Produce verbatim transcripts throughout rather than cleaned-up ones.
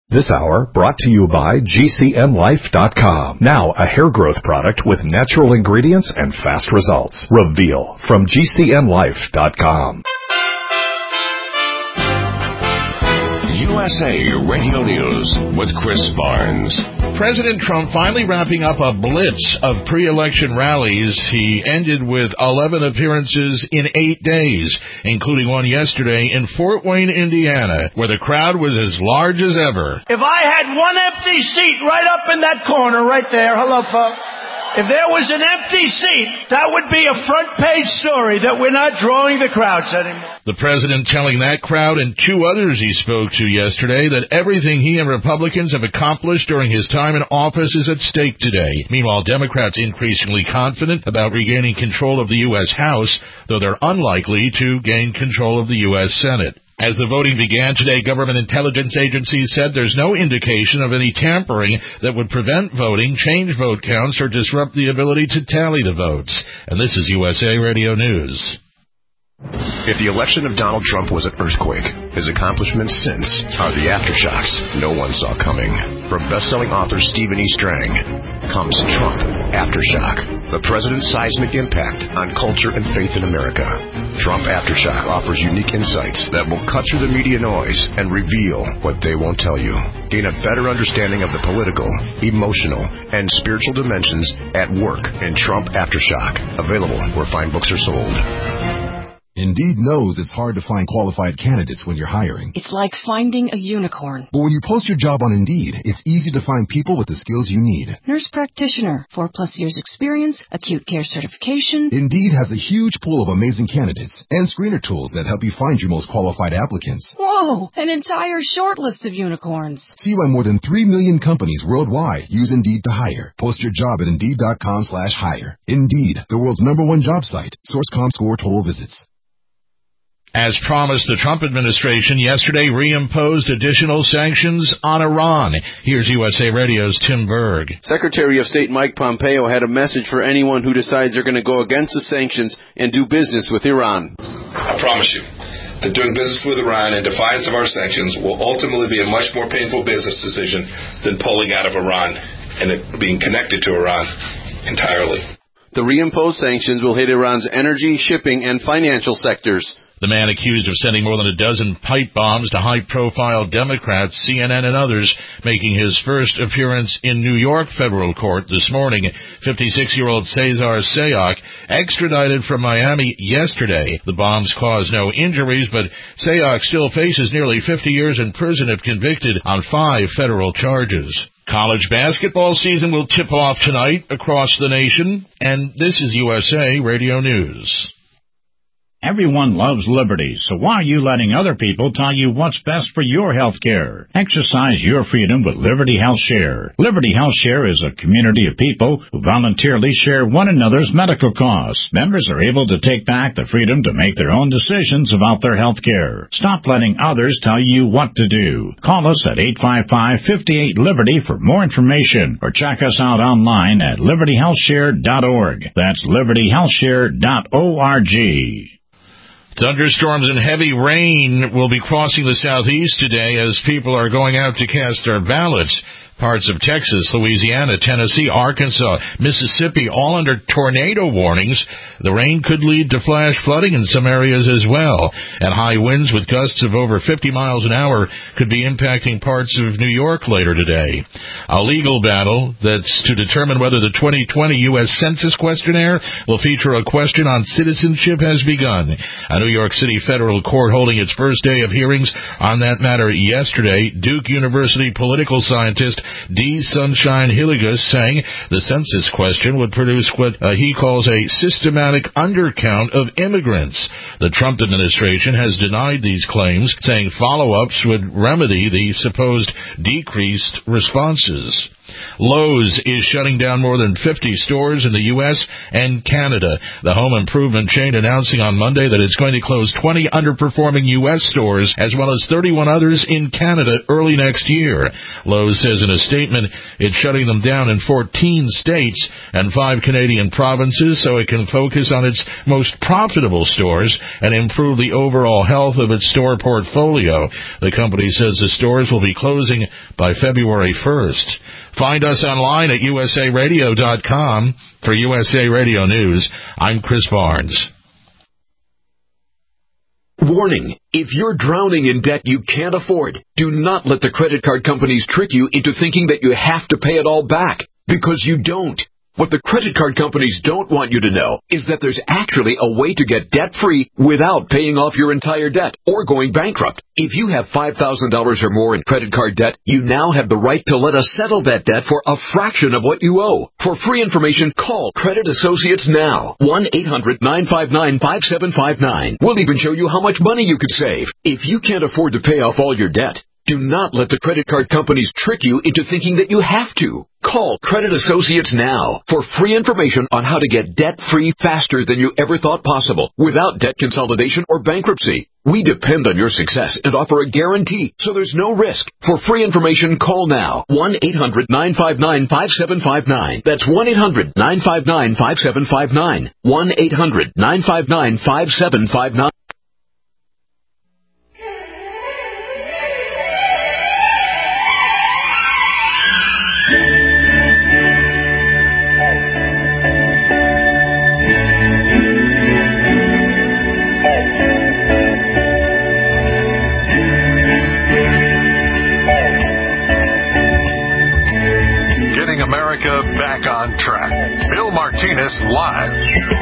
This hour brought to you by G C N Life dot com. Now a hair growth product with natural ingredients and fast results. Reveal from G C N Life dot com. U S A Radio News with Chris Barnes. President Trump finally wrapping up a blitz of pre-election rallies. He ended with eleven appearances in eight days, including one yesterday in Fort Wayne, Indiana, where the crowd was as large as ever. If I had one empty seat right up in that corner right there, hello folks, if there was an empty seat, that would be a front page story that we're not drawing the crowds anymore. The president telling that crowd and two others he spoke to yesterday that everything he and Republicans have accomplished during his time in office is at stake today. Meanwhile, Democrats increasingly confident about regaining control of the U S House, though they're unlikely to gain control of the U S Senate. As the voting began today, government intelligence agencies said there's no indication of any tampering that would prevent voting, change vote counts, or disrupt the ability to tally the votes. And this is U S A Radio News. If the election of Donald Trump was an earthquake, his accomplishments since are the aftershocks no one saw coming. From best-selling author Stephen E. Strang comes Trump Aftershock, the president's seismic impact on culture and faith in America. Trump Aftershock offers unique insights that will cut through the media noise and reveal what they won't tell you. Gain a better understanding of the political, emotional, and spiritual dimensions at work in Trump Aftershock. Available where fine books are sold. Indeed knows it's hard to find qualified candidates when you're hiring. It's like finding a unicorn. But when you post your job on Indeed, it's easy to find people with the skills you need. Nurse practitioner, four plus years experience, acute care certification. Indeed has a huge pool of amazing candidates and screener tools that help you find your most qualified applicants. Whoa, an entire short list of unicorns. See why more than three million companies worldwide use Indeed to hire. Post your job at Indeed.com slash hire. Indeed, the world's number one job site. Source dot com score total visits. As promised, the Trump administration yesterday reimposed additional sanctions on Iran. Here's U S A Radio's Tim Berg. Secretary of State Mike Pompeo had a message for anyone who decides they're going to go against the sanctions and do business with Iran. I promise you that doing business with Iran in defiance of our sanctions will ultimately be a much more painful business decision than pulling out of Iran and it being connected to Iran entirely. The reimposed sanctions will hit Iran's energy, shipping, and financial sectors. The man accused of sending more than a dozen pipe bombs to high-profile Democrats, C N N and others, making his first appearance in New York federal court this morning. fifty-six-year-old Cesar Sayoc extradited from Miami yesterday. The bombs caused no injuries, but Sayoc still faces nearly fifty years in prison if convicted on five federal charges. College basketball season will tip off tonight across the nation, and this is U S A Radio News. Everyone loves liberty, so why are you letting other people tell you what's best for your health care? Exercise your freedom with Liberty Health Share. Liberty Health Share is a community of people who voluntarily share one another's medical costs. Members are able to take back the freedom to make their own decisions about their health care. Stop letting others tell you what to do. Call us at eight five five, five eight, Liberty for more information, or check us out online at liberty health share dot org. That's liberty health share dot org. Thunderstorms and heavy rain will be crossing the southeast today as people are going out to cast their ballots. Parts of Texas, Louisiana, Tennessee, Arkansas, Mississippi, all under tornado warnings. The rain could lead to flash flooding in some areas as well. And high winds with gusts of over fifty miles an hour could be impacting parts of New York later today. A legal battle that's to determine whether the twenty twenty U S Census questionnaire will feature a question on citizenship has begun. A New York City federal court holding its first day of hearings on that matter yesterday. Duke University political scientist D. Sunshine Hilligus saying the census question would produce what uh, he calls a systematic undercount of immigrants. The Trump administration has denied these claims, saying follow-ups would remedy the supposed decreased responses. Lowe's is shutting down more than fifty stores in the U S and Canada. The home improvement chain announcing on Monday that it's going to close twenty underperforming U S stores as well as thirty-one others in Canada early next year. Lowe's says in a a statement, it's shutting them down in fourteen states and five Canadian provinces so it can focus on its most profitable stores and improve the overall health of its store portfolio. The company says the stores will be closing by February first. Find us online at U S A radio dot com. For U S A Radio News, I'm Chris Barnes. Warning, if you're drowning in debt you can't afford, do not let the credit card companies trick you into thinking that you have to pay it all back, because you don't. What the credit card companies don't want you to know is that there's actually a way to get debt-free without paying off your entire debt or going bankrupt. If you have five thousand dollars or more in credit card debt, you now have the right to let us settle that debt for a fraction of what you owe. For free information, call Credit Associates now. one eight hundred nine five nine five seven five nine. We'll even show you how much money you could save. If you can't afford to pay off all your debt, do not let the credit card companies trick you into thinking that you have to. Call Credit Associates now for free information on how to get debt-free faster than you ever thought possible without debt consolidation or bankruptcy. We depend on your success and offer a guarantee, so there's no risk. For free information, call now. one eight hundred nine five nine five seven five nine. That's one eight hundred nine five nine five seven five nine. one eight hundred nine five nine five seven five nine. America back on track. Bill Martinez live.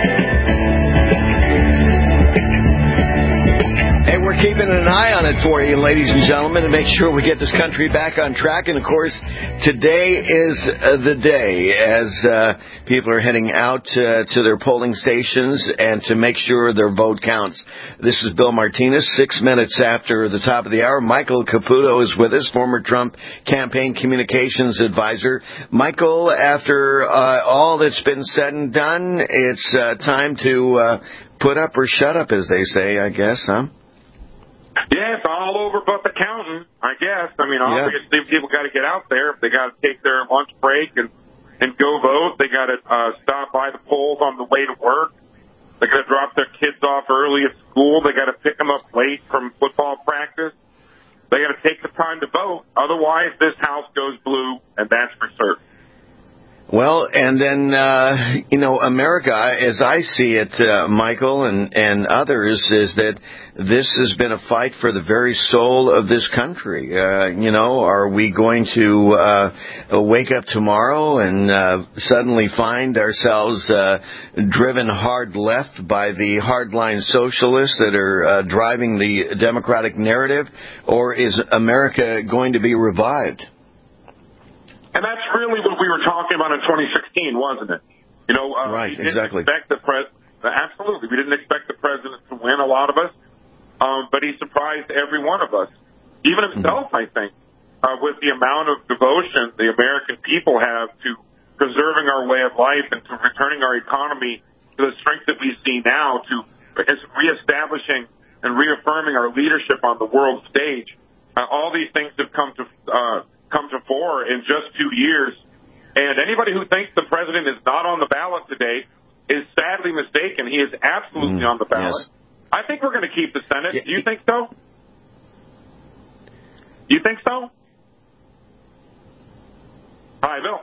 Hey, we're keeping an eye on it for you, ladies and gentlemen, to make sure we get this country back on track. And, of course, today is uh, the day as uh, people are heading out uh, to their polling stations and to make sure their vote counts. This is Bill Martinez, six minutes after the top of the hour. Michael Caputo is with us, former Trump campaign communications advisor. Michael, after uh, all that's been said and done, it's uh, time to uh, put up or shut up, as they say, I guess, huh? Yeah, it's all over but the counting, I guess. I mean, obviously, yeah. People got to get out there. They got to take their lunch break and, and go vote. They got to uh, stop by the polls on the way to work. They got to drop their kids off early at school. They got to pick them up late from football practice. They got to take the time to vote. Otherwise, this house goes blue, and that's for certain. Well, and then, uh, you know, America, as I see it, uh, Michael, and, and others, is that this has been a fight for the very soul of this country. Uh, you know, are we going to uh, wake up tomorrow and uh, suddenly find ourselves uh, driven hard left by the hardline socialists that are uh, driving the Democratic narrative, or is America going to be revived? And that's really what we were talking about in twenty sixteen, wasn't it? You know, uh, right, we didn't exactly. expect the pres- absolutely, we didn't expect the president to win, a lot of us, um, but he surprised every one of us, even himself, mm-hmm. I think, uh, with the amount of devotion the American people have to preserving our way of life and to returning our economy to the strength that we see now, to reestablishing and reaffirming our leadership on the world stage. Uh, all these things have come to uh, come to fore in just two years. And anybody who thinks the president is not on the ballot today is sadly mistaken. He is absolutely mm, on the ballot. Yes. I think we're going to keep the Senate. Yeah. Do you think so? You think so? Hi, Bill.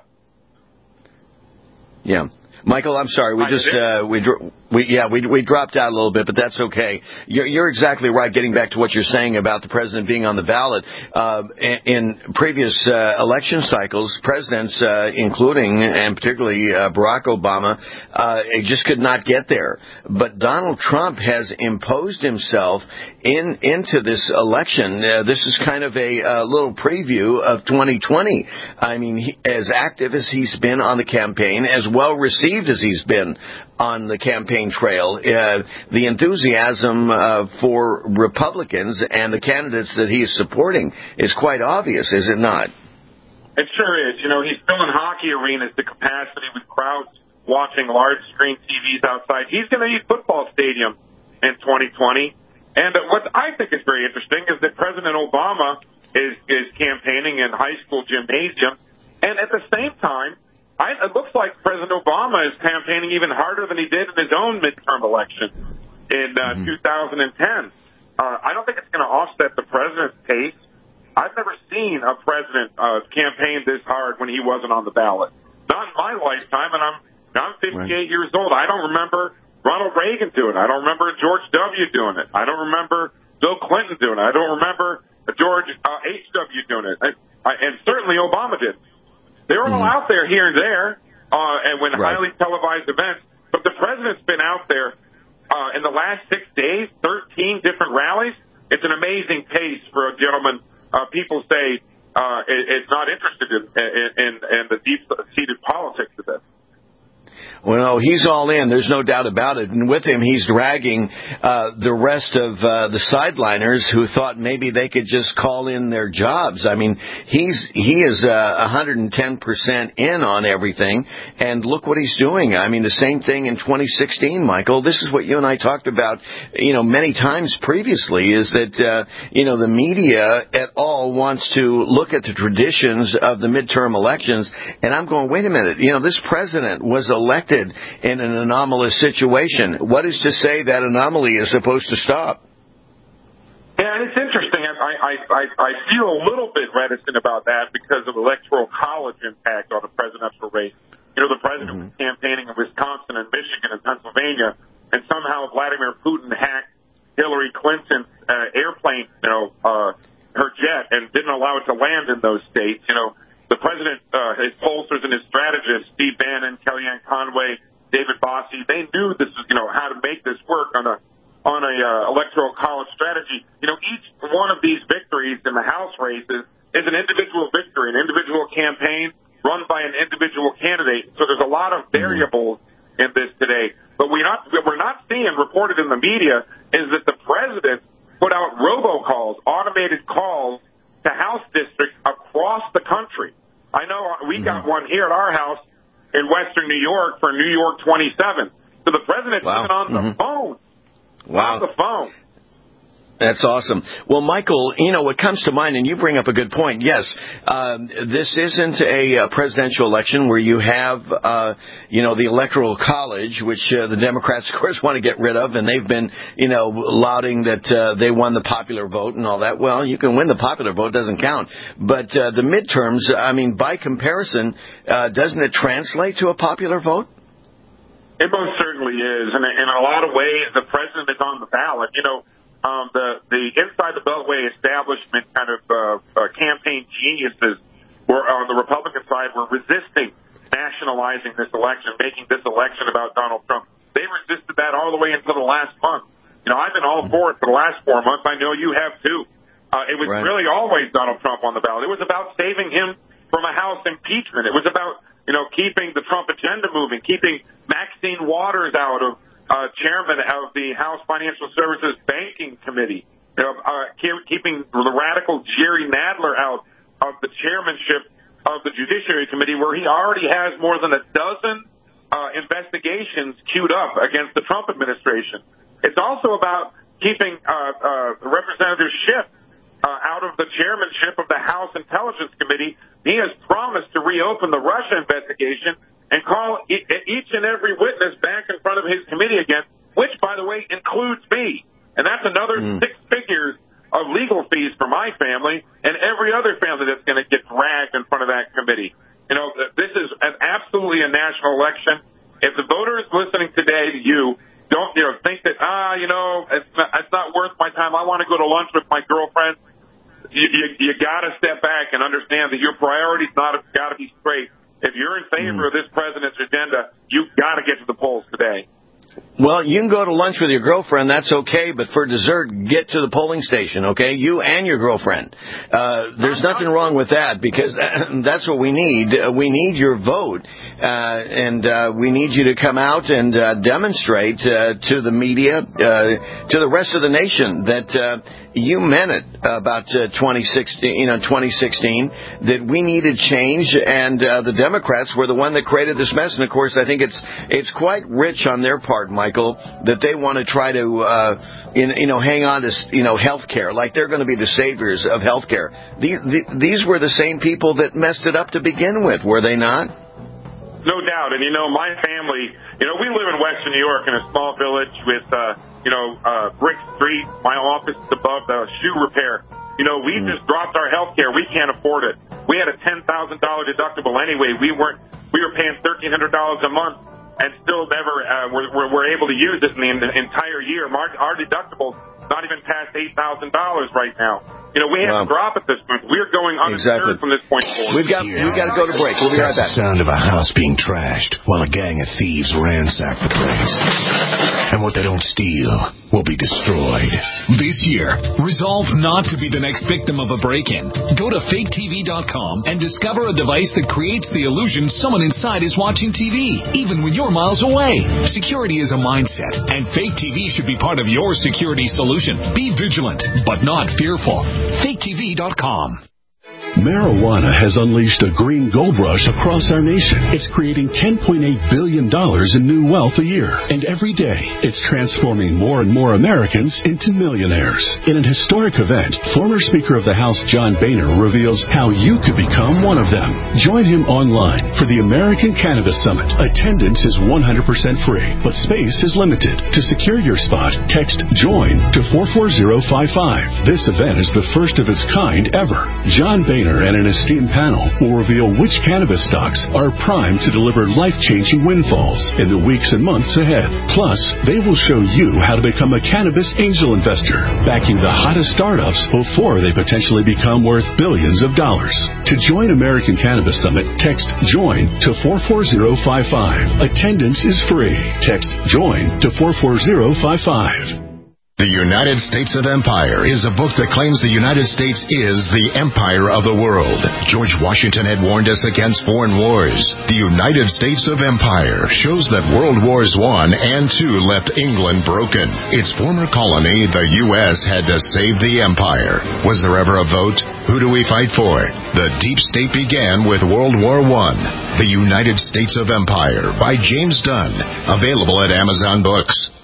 Yeah. Michael, I'm sorry. We just uh, we we yeah we we dropped out a little bit, but that's okay. You're, you're exactly right. Getting back to what you're saying about the president being on the ballot, uh, in, in previous uh, election cycles, presidents, uh, including and particularly uh, Barack Obama, uh, just could not get there. But Donald Trump has imposed himself in into this election. Uh, this is kind of a, a little preview of twenty twenty. I mean, he, as active as he's been on the campaign, as well received as he's been on the campaign trail, uh, the enthusiasm uh, for Republicans and the candidates that he is supporting is quite obvious, is it not? It sure is. You know, he's filling hockey arenas to capacity with crowds watching large screen T Vs outside. He's going to need football stadiums in twenty twenty. And uh, what I think is very interesting is that President Obama is, is campaigning in high school gymnasiums. And at the same time, I, it looks like President Obama is campaigning even harder than he did in his own midterm election in uh, mm-hmm. two thousand ten. Uh, I don't think it's going to offset the president's pace. I've never seen a president uh, campaign this hard when he wasn't on the ballot. Not in my lifetime, and I'm I'm fifty-eight right. years old. I don't remember Ronald Reagan doing it. I don't remember George W. doing it. I don't remember Bill Clinton doing it. I don't remember George uh, H W doing it. I, I, and certainly Obama did. They were all mm-hmm. out there here and there, uh, and when right. highly televised events. But the president's been out there uh, in the last six days, thirteen different rallies. It's an amazing pace for a gentleman. Uh, people say uh, it, it's not interested in, in, in, in the deep-seated politics of this. Well, he's all in. There's no doubt about it. And with him, he's dragging uh, the rest of uh, the sideliners who thought maybe they could just call in their jobs. I mean, he's he is uh, one hundred ten percent in on everything. And look what he's doing. I mean, the same thing in twenty sixteen, Michael. This is what you and I talked about, you know, many times previously, is that, uh, you know, the media at all wants to look at the traditions of the midterm elections. And I'm going, wait a minute, you know, this president was elected in an anomalous situation. What is to say that anomaly is supposed to stop? Yeah, and it's interesting. I, I, I, I feel a little bit reticent about that because of electoral college impact on the presidential race. You know, the president mm-hmm. was campaigning in Wisconsin and Michigan and Pennsylvania, and somehow Vladimir Putin hacked Hillary Clinton's uh, airplane, you know, uh, her jet, and didn't allow it to land in those states. You know, the president, uh, his pollsters and his strategists, Steve Bannon, Kellyanne Conway, David Bossie, they knew this was, you know, how to make this work on a on a uh, electoral college strategy. You know, each one of these victories in the House races is an individual victory, an individual campaign run by an individual candidate. So there's a lot of variables in this today. But we're not what we're not seeing reported in the media is that the president put out robocalls, automated calls to House districts across the country. I know we got mm-hmm. one here at our house in Western New York for New York twenty-seven. So the president's wow. even on mm-hmm. the phone. Wow. On the phone. That's awesome. Well, Michael, you know, what comes to mind, and you bring up a good point, yes, uh, this isn't a, a presidential election where you have, uh, you know, the Electoral College, which uh, the Democrats, of course, want to get rid of, and they've been, you know, lauding that uh, they won the popular vote and all that. Well, you can win the popular vote, doesn't count. But uh, the midterms, I mean, by comparison, uh, doesn't it translate to a popular vote? It most certainly is. And in a lot of ways, the president is on the ballot. You know, Um, the, the inside the Beltway establishment kind of uh, uh, campaign geniuses were on the Republican side were resisting nationalizing this election, making this election about Donald Trump. They resisted that all the way until the last month. You know, I've been all for it for the last four months. I know you have too. Uh, it was right. really always Donald Trump on the ballot. It was about saving him from a House impeachment. It was about, you know, keeping the Trump agenda moving, keeping Maxine Waters out of Uh, chairman of the House Financial Services Banking Committee, you know, uh, keeping the radical Jerry Nadler out of the chairmanship of the Judiciary Committee, where he already has more than a dozen uh, investigations queued up against the Trump administration. It's also about keeping uh, uh, Representative Schiff uh, out of the chairmanship of the House Intelligence Committee. He has promised to reopen the Russia investigation and call e- each and every witness back in front of his committee again, which, by the way, includes me. And that's another mm. six figures of legal fees for my family and every other family that's going to get dragged in front of that committee. You know, this is an absolutely a national election. If the voter is listening today to you, don't you know think that, ah, you know, it's not, it's not worth my time. I want to go to lunch with my girlfriend. You, you, you got to step back and understand that your priorities not got to be straight. If you're in favor mm. of this president's agenda, you've got to get to the polls today. Well, you can go to lunch with your girlfriend, that's okay, but for dessert, get to the polling station, okay? You and your girlfriend. Uh, there's nothing wrong with that, because that's what we need. Uh, we need your vote, uh, and uh, we need you to come out and uh, demonstrate uh, to the media, uh, to the rest of the nation, that uh, you meant it about uh, twenty sixteen, you know, twenty sixteen, that we needed change, and uh, the Democrats were the one that created this mess. And of course, I think it's it's quite rich on their part, Michael, that they want to try to uh, you know hang on to you know health care, like they're going to be the saviors of health care. These, these were the same people that messed it up to begin with, were they not? No doubt. And, you know, my family, you know, we live in Western New York in a small village with, uh, you know, uh, Brick Street. My office is above the shoe repair. You know, we mm. just dropped our health care. We can't afford it. We had a ten thousand dollars deductible anyway. We weren't, we were paying thirteen hundred dollars a month and still never, uh, were, were, were able to use it in the, in the entire year. Our, our deductible's not even past eight thousand dollars right now. You know, we have wow. to drop at this point. We're going uninsured exactly. from this point forward. We've got, we've got to go to break. We'll be right back. That's the sound of a house being trashed while a gang of thieves ransack the place. And what they don't steal will be destroyed. This year, resolve not to be the next victim of a break-in. Go to fake T V dot com and discover a device that creates the illusion someone inside is watching T V, even when you're miles away. Security is a mindset, and Fake T V should be part of your security solution. Be vigilant, but not fearful. fake T V dot com. Marijuana has unleashed a green gold rush across our nation. It's creating ten point eight billion dollars in new wealth a year. And every day, it's transforming more and more Americans into millionaires. In an historic event, former Speaker of the House John Boehner reveals how you could become one of them. Join him online for the American Cannabis Summit. Attendance is one hundred percent free, but space is limited. To secure your spot, text JOIN to four four zero five five. This event is the first of its kind ever. John Boehner and an esteemed panel will reveal which cannabis stocks are primed to deliver life-changing windfalls in the weeks and months ahead. Plus, they will show you how to become a cannabis angel investor, backing the hottest startups before they potentially become worth billions of dollars. To join American Cannabis Summit, text JOIN to four four zero five five. Attendance is free. Text JOIN to four four zero five five. The United States of Empire is a book that claims the United States is the empire of the world. George Washington had warned us against foreign wars. The United States of Empire shows that World Wars One and Two left England broken. Its former colony, the U S, had to save the empire. Was there ever a vote? Who do we fight for? The deep state began with World War One. The United States of Empire by James Dunn. Available at Amazon Books.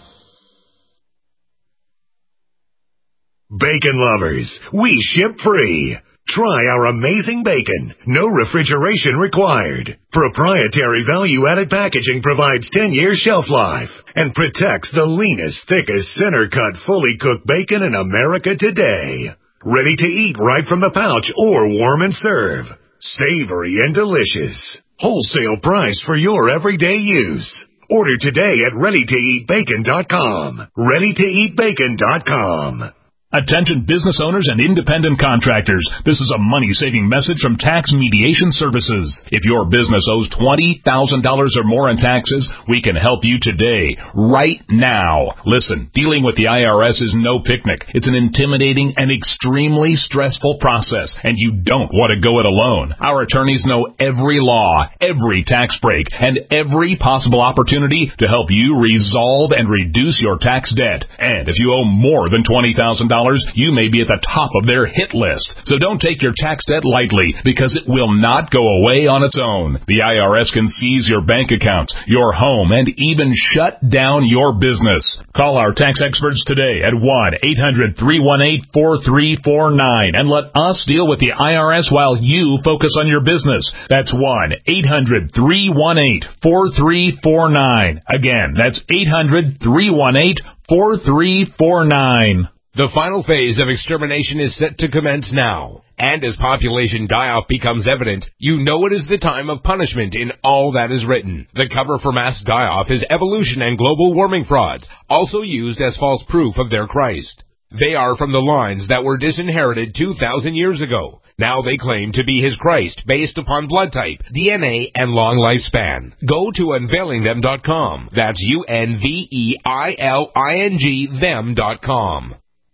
Bacon lovers, we ship free. Try our amazing bacon. No refrigeration required. Proprietary value-added packaging provides ten years shelf life and protects the leanest, thickest, center-cut, fully cooked bacon in America today. Ready to eat right from the pouch or warm and serve. Savory and delicious. Wholesale price for your everyday use. Order today at ready to eat bacon dot com. ready to eat bacon dot com. Attention business owners and independent contractors. This is a money-saving message from Tax Mediation Services. If your business owes twenty thousand dollars or more in taxes, we can help you today, right now. Listen, dealing with the I R S is no picnic. It's an intimidating and extremely stressful process, and you don't want to go it alone. Our attorneys know every law, every tax break, and every possible opportunity to help you resolve and reduce your tax debt. And if you owe more than twenty thousand dollars, you may be at the top of their hit list. So don't take your tax debt lightly, because it will not go away on its own. The I R S can seize your bank accounts, your home, and even shut down your business. Call our tax experts today at one eight hundred three one eight four three four nine and let us deal with the I R S while you focus on your business. That's one eight hundred three one eight four three four nine. Again, that's eight hundred three one eight four three four nine. The final phase of extermination is set to commence now. And as population die-off becomes evident, you know it is the time of punishment in all that is written. The cover for mass die-off is evolution and global warming frauds, also used as false proof of their Christ. They are from the lines that were disinherited two thousand years ago. Now they claim to be his Christ based upon blood type, D N A, and long lifespan. Go to unveiling them dot com. That's U N V E I L I N G them dot com.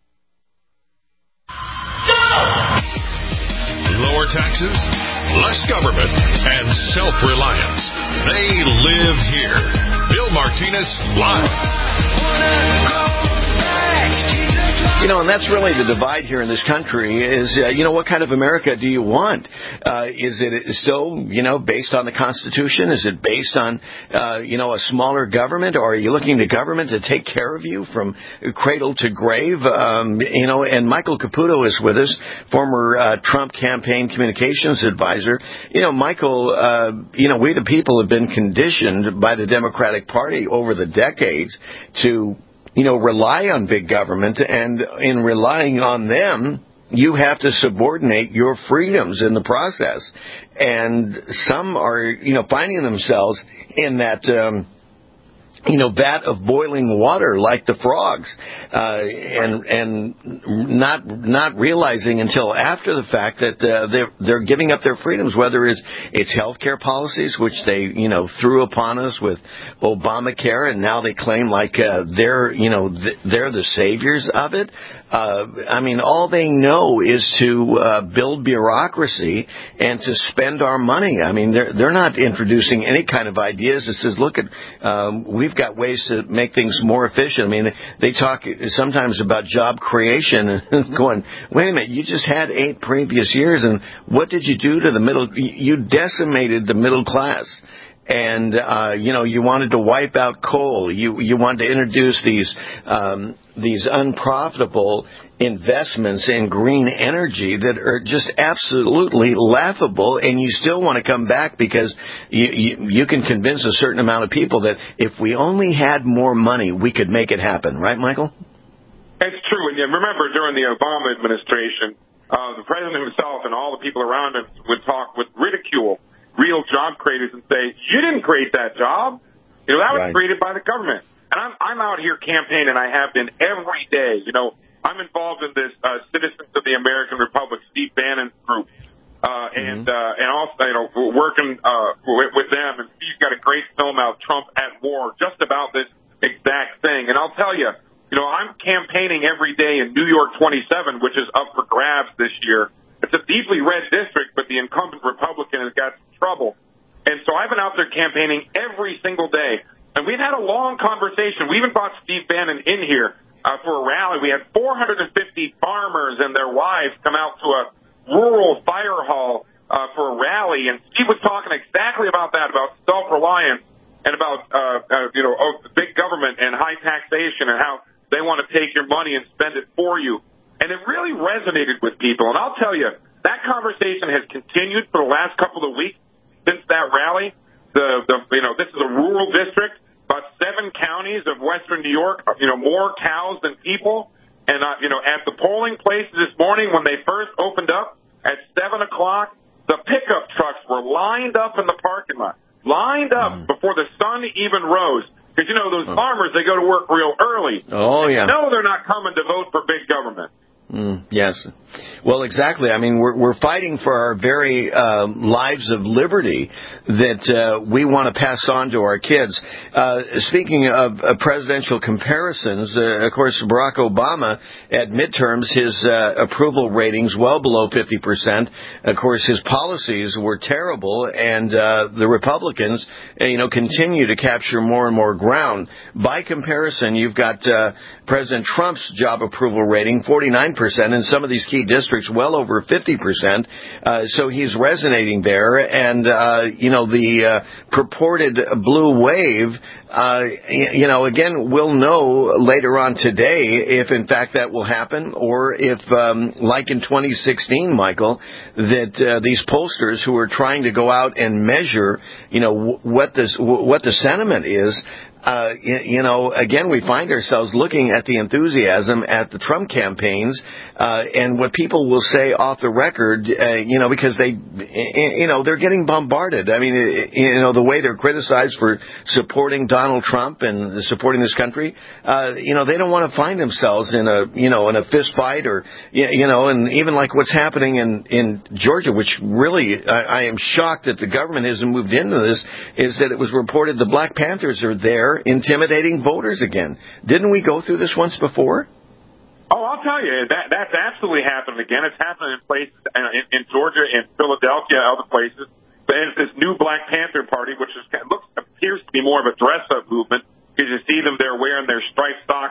Lower taxes, less government, and self-reliance. They live here. Bill Martinez, live. You know, and that's really the divide here in this country is, uh, you know, what kind of America do you want? Uh, is it still, you know, based on the Constitution? Is it based on, uh, you know, a smaller government? Or are you looking to government to take care of you from cradle to grave? Um, you know, and Michael Caputo is with us, former uh, Trump campaign communications advisor. You know, Michael, uh, you know, we the people have been conditioned by the Democratic Party over the decades to, you know, rely on big government, and in relying on them, you have to subordinate your freedoms in the process. And some are, you know, finding themselves in that, um, you know, vat of boiling water like the frogs, uh, and and not not realizing until after the fact that uh, they're they're giving up their freedoms, whether it's it's healthcare policies, which they you know threw upon us with Obamacare, and now they claim like uh, they're you know th- they're the saviors of it. Uh, I mean, all they know is to uh, build bureaucracy and to spend our money. I mean, they're they're not introducing any kind of ideas that says, look, at um, we've got ways to make things more efficient. I mean, they talk sometimes about job creation and going, wait a minute, you just had eight previous years, and what did you do to the middle? You decimated the middle class. And, uh, you know, you wanted to wipe out coal. You, you wanted to introduce these, um, these unprofitable investments in green energy that are just absolutely laughable. And you still want to come back because you, you, you can convince a certain amount of people that if we only had more money, we could make it happen. Right, Michael? It's true. And remember, during the Obama administration, uh, the president himself and all the people around him would talk with ridicule real job creators and say, you didn't create that job. You know, that was right. created by the government. And I'm, I'm out here campaigning. I have been every day. You know, I'm involved in this uh, Citizens of the American Republic, Steve Bannon's group, uh, and mm-hmm. uh, and also, you know, working uh, with, with them. And Steve's got a great film out, Trump at War, just about this exact thing. And I'll tell you, you know, I'm campaigning every day in New York twenty-seven, which is up for grabs this year. It's a deeply red district, but the incumbent Republican has got some trouble. And so I've been out there campaigning every single day. And we've had a long conversation. We even brought Steve Bannon in here uh, for a rally. We had four hundred fifty farmers and their wives come out to a rural fire hall uh, for a rally. And Steve was talking exactly about that, about self-reliance and about, uh, uh, you know, oh, big government and high taxation and how they want to take your money and spend it for you. And it really resonated with people. And I'll tell you, that conversation has continued for the last couple of weeks since that rally. The, the you know, this is a rural district, about seven counties of western New York, you know, more cows than people. And, uh, you know, at the polling places this morning when they first opened up at seven o'clock, the pickup trucks were lined up in the parking lot, lined up mm. before the sun even rose. Because, you know, those oh. farmers, they go to work real early. Oh, yeah. No, they're not coming to vote for big government. Mm, yes. Well, exactly. I mean, we're we're fighting for our very uh, lives of liberty that uh, we want to pass on to our kids. Uh, speaking of uh, presidential comparisons, uh, of course, Barack Obama at midterms, his uh, approval ratings well below fifty percent. Of course, his policies were terrible, and uh, the Republicans, uh, you know, continue to capture more and more ground. By comparison, you've got uh, President Trump's job approval rating, forty-nine percent, in some of these key districts well over fifty percent. Uh, so he's resonating there. And, uh, you know, the uh, purported blue wave, uh, you know, again, we'll know later on today if, in fact, that will happen, or if, um, like in twenty sixteen, Michael, that uh, these pollsters who are trying to go out and measure, you know, what this, what the sentiment is, Uh, you, you know, again, we find ourselves looking at the enthusiasm at the Trump campaigns uh, and what people will say off the record, uh, you know, because they, you know, they're getting bombarded. I mean, you know, the way they're criticized for supporting Donald Trump and supporting this country, uh, you know, they don't want to find themselves in a, you know, in a fist fight or, you know, and even like what's happening in, in Georgia, which really I, I am shocked that the government hasn't moved into this, is that it was reported the Black Panthers are there intimidating voters again. Didn't we go through this once before? Oh, I'll tell you, that that's absolutely happening again. It's happening in places in, in Georgia, in Philadelphia, other places. But it's this new Black Panther Party, which is looks appears to be more of a dress-up movement, because you see them there wearing their striped socks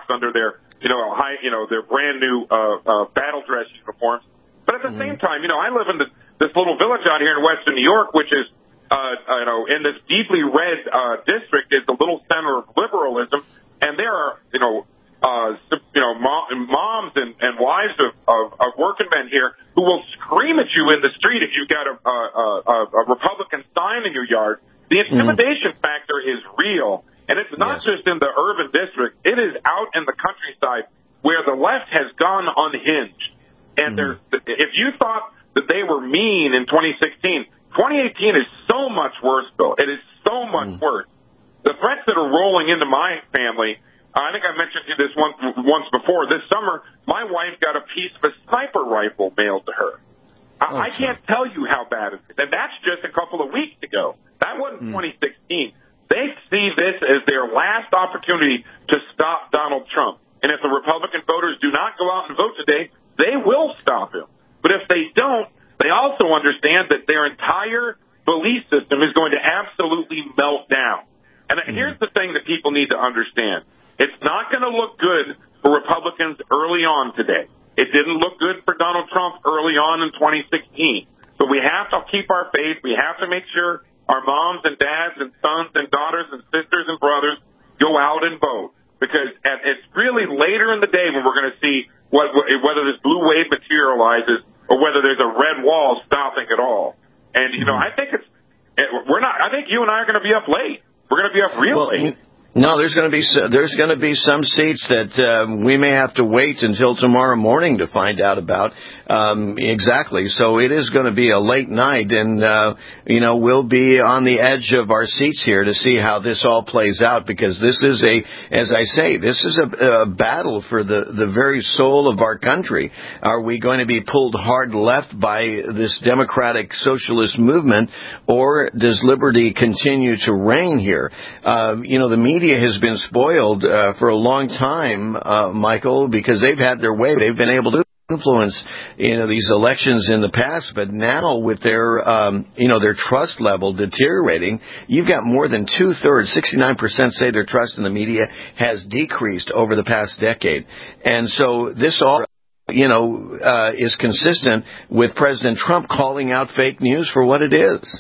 chaos under their, you know, high, you know, their brand new uh, uh, battle dress uniforms. But at the mm-hmm. same time, you know, I live in this, this little village out here in western New York, which is, uh, you know, in this deeply red uh, district, is the little center of liberalism, and there are, you know, uh, you know, mom, moms and, and wives of, of, of working men here who will scream at you in the street if you've got a, a, a, a Republican sign in your yard. The intimidation mm. factor is real, and it's not yes. just in the urban district. It is out in the countryside where the left has gone unhinged. And mm. there's, if you thought that they were mean in twenty sixteen, twenty eighteen is so much worse, Bill. It is so much mm. worse. The threats that are rolling into my family, I think I mentioned to you this once, once before. This summer, my wife got a piece of a sniper rifle mailed to her. I, oh, I can't tell you how bad it is. And that's just a couple of weeks ago. That wasn't mm. twenty sixteen. They see this as their last opportunity to stop Donald Trump. And if the Republican voters do not go out and vote today, they will stop him. But if they don't, they also understand that their entire belief system is going to absolutely melt down. And mm. here's the thing that people need to understand. It's not going to look good for Republicans early on today. It didn't look good for Donald Trump early on in twenty sixteen. So we have to keep our faith. We have to make sure our moms and dads and sons and daughters and sisters and brothers go out and vote. Because it's really later in the day when we're going to see what, whether this blue wave materializes or whether there's a red wall stopping it all. And, you know, I think it's, we're not, I think you and I are going to be up late. We're going to be up real well, late. No, there's going to be there's going to be some seats that um, we may have to wait until tomorrow morning to find out about um, exactly. So it is going to be a late night, and uh, you know we'll be on the edge of our seats here to see how this all plays out, because this is a, as I say, this is a, a battle for the the very soul of our country. Are we going to be pulled hard left by this democratic socialist movement, or does liberty continue to reign here? Uh, you know, the media has been spoiled uh, for a long time, uh, Michael, because they've had their way. They've been able to influence, you know, these elections in the past, but now with their, um, you know, their trust level deteriorating, you've got more than two-thirds, sixty-nine percent say their trust in the media has decreased over the past decade. And so this all, you know, uh, is consistent with President Trump calling out fake news for what it is.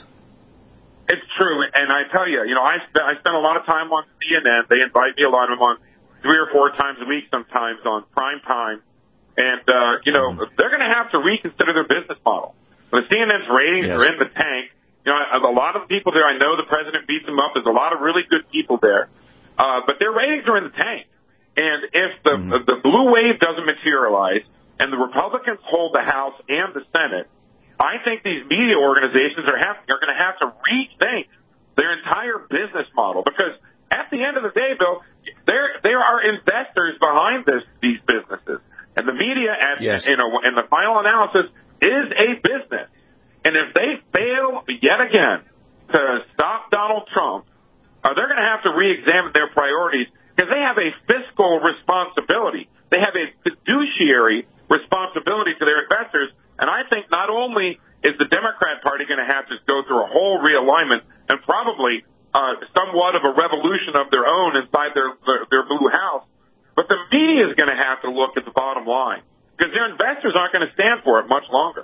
It's true, and I tell you, you know, I spend, I spend a lot of time on C N N. They invite me a lot. I'm on three or four times a week sometimes on prime time. And, uh, you know, they're going to have to reconsider their business model. The C N N's ratings yes. are in the tank. You know, a lot of the people there, I know the president beats them up. There's a lot of really good people there. Uh, but their ratings are in the tank. And if the, mm-hmm. the blue wave doesn't materialize and the Republicans hold the House and the Senate, I think these media organizations are, have, are going to have to rethink their entire business model, because at the end of the day, Bill, there there are investors behind this these businesses, and the media, at yes. you know, in the final analysis, is a business. And if they fail yet again to stop Donald Trump, uh, they're going to have to re-examine their priorities, because they have a fiscal responsibility. They have a fiduciary responsibility to their investors. And I think not only is the Democrat Party going to have to go through a whole realignment and probably uh, somewhat of a revolution of their own inside their, their, their blue house, but the media is going to have to look at the bottom line, because their investors aren't going to stand for it much longer.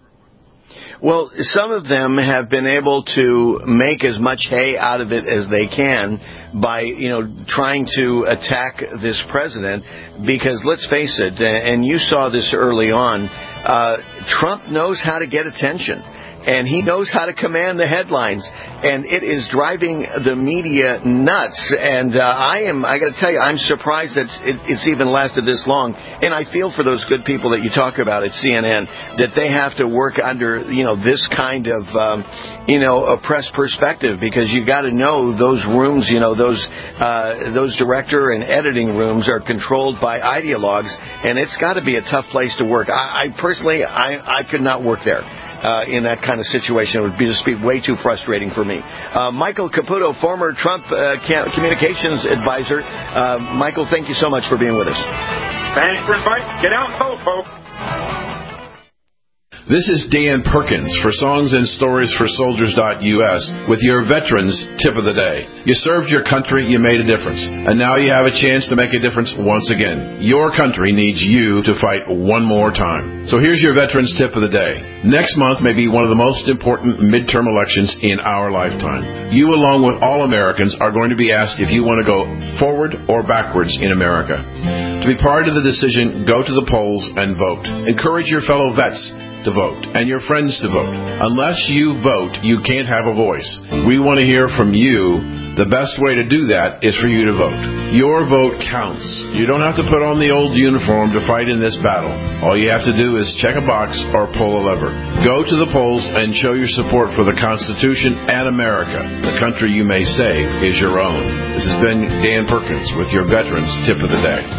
Well, some of them have been able to make as much hay out of it as they can by, you know, trying to attack this president, because let's face it, and you saw this early on, uh, Trump knows how to get attention. And he knows how to command the headlines, and it is driving the media nuts. And uh, I am, I got to tell you, I'm surprised that it, it's even lasted this long. And I feel for those good people that you talk about at C N N, that they have to work under, you know, this kind of, um, you know, oppressed perspective, because you got to know those rooms, you know, those uh, those director and editing rooms are controlled by ideologues, and it's got to be a tough place to work. I, I personally, I, I could not work there. Uh, in that kind of situation. It would be just be way too frustrating for me. Uh, Michael Caputo, former Trump uh, communications advisor. Uh, Michael, thank you so much for being with us. Thanks for inviting. Get out and vote, folks. This is Dan Perkins for Songs and Stories for Soldiers dot U S with your Veterans Tip of the Day. You served your country, you made a difference, and now you have a chance to make a difference once again. Your country needs you to fight one more time. So here's your Veterans Tip of the Day. Next month may be one of the most important midterm elections in our lifetime. You, along with all Americans, are going to be asked if you want to go forward or backwards in America. To be part of the decision, go to the polls and vote. Encourage your fellow vets to vote and your friends to vote. Unless you vote, you can't have a voice. We want to hear from you. The best way to do that is for you to vote. Your vote counts. You don't have to put on the old uniform to fight in this battle. All you have to do is check a box or pull a lever. Go to the polls and show your support for the Constitution and America. The country you may save is your own. This has been Dan Perkins with your Veterans Tip of the Day.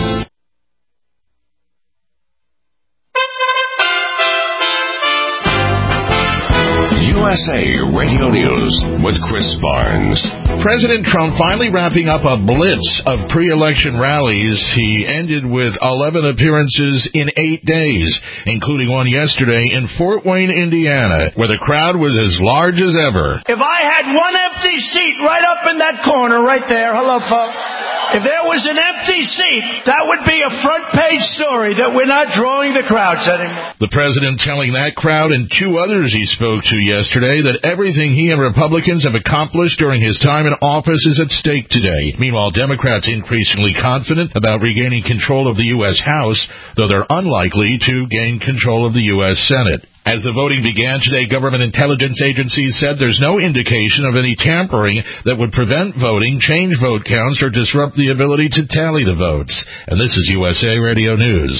U S A Radio News with Chris Barnes. President Trump finally wrapping up a blitz of pre-election rallies. He ended with eleven appearances in eight days, including one yesterday in Fort Wayne, Indiana, where the crowd was as large as ever. If I had one empty seat right up in that corner right there, hello, folks. If there was an empty seat, that would be a front-page story that we're not drawing the crowds anymore. The president telling that crowd and two others he spoke to yesterday that everything he and Republicans have accomplished during his time in office is at stake today. Meanwhile, Democrats increasingly confident about regaining control of the U S House, though they're unlikely to gain control of the U S Senate. As the voting began today, government intelligence agencies said there's no indication of any tampering that would prevent voting, change vote counts, or disrupt the ability to tally the votes. And this is U S A Radio News.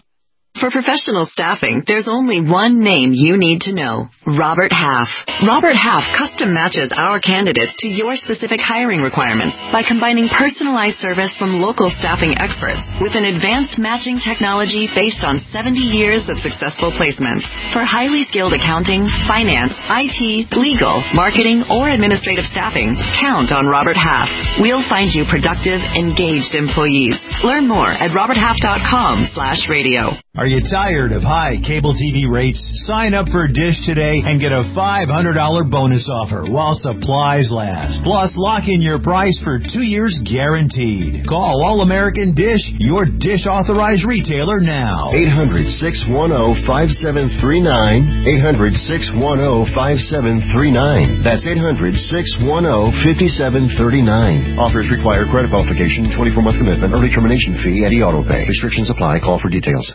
For professional staffing, there's only one name you need to know. Robert Half. Robert Half custom matches our candidates to your specific hiring requirements by combining personalized service from local staffing experts with an advanced matching technology based on seventy years of successful placements. For highly skilled accounting, finance, I T, legal, marketing, or administrative staffing, count on Robert Half. We'll find you productive, engaged employees. Learn more at robert half dot com slash radio. Are you tired of high cable T V rates? Sign up for Dish today and get a five hundred dollars bonus offer while supplies last. Plus, lock in your price for two years guaranteed. Call All American Dish, your Dish authorized retailer now. eight hundred, six one zero, five seven three nine. eight hundred, six one zero, five seven three nine. That's eight hundred, six one zero, five seven three nine. Offers require credit qualification, twenty-four month commitment, early termination fee, and e-auto pay. Restrictions apply. Call for details.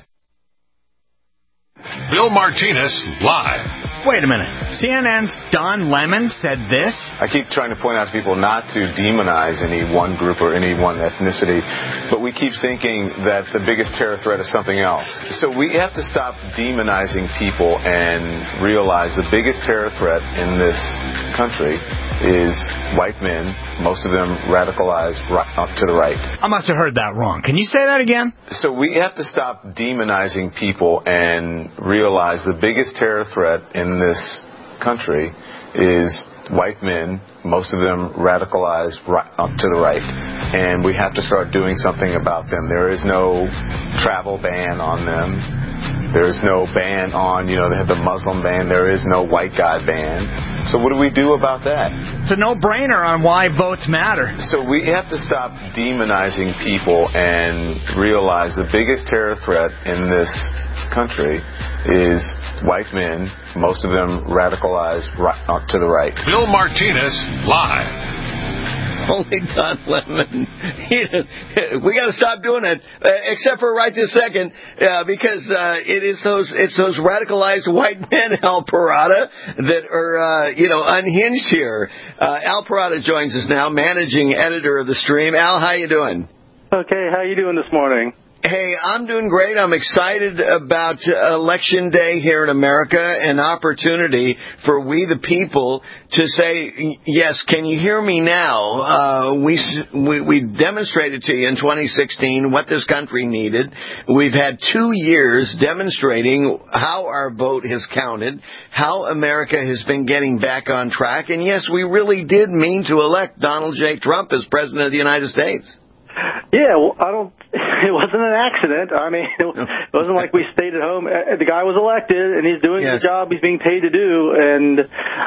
Bill Martinez, live. Wait a minute. C N N's Don Lemon said this? I keep trying to point out to people not to demonize any one group or any one ethnicity, but we keep thinking that the biggest terror threat is something else. So we have to stop demonizing people and realize the biggest terror threat in this country is white men, most of them radicalized right up to the right. I must have heard that wrong. Can you say that again? So we have to stop demonizing people and realize the biggest terror threat in this country is white men, most of them radicalized right up to the right. And we have to start doing something about them. There is no travel ban on them. There is no ban on, you know, they have the Muslim ban. There is no white guy ban. So what do we do about that? It's a no-brainer on why votes matter. So we have to stop demonizing people and realize the biggest terror threat in this country is white men, most of them radicalized right up to the right. Bill Martinez, live. Only Don Lemon. We got to stop doing it, uh, except for right this second, uh, because uh, it is those it's those radicalized white men, Al Parada, that are uh, you know unhinged here. Uh, Al Parada joins us now, managing editor of the Stream. Al, how you doing? Okay, how you doing this morning? Hey, I'm doing great. I'm excited about Election Day here in America, an opportunity for we the people to say, yes, can you hear me now? Uh, we, we, we demonstrated to you in twenty sixteen what this country needed. We've had two years demonstrating how our vote has counted, how America has been getting back on track. And yes, we really did mean to elect Donald J. Trump as President of the United States. Yeah, well, I don't. It wasn't an accident. I mean, it wasn't like we stayed at home. The guy was elected, and he's doing yes. the job he's being paid to do. And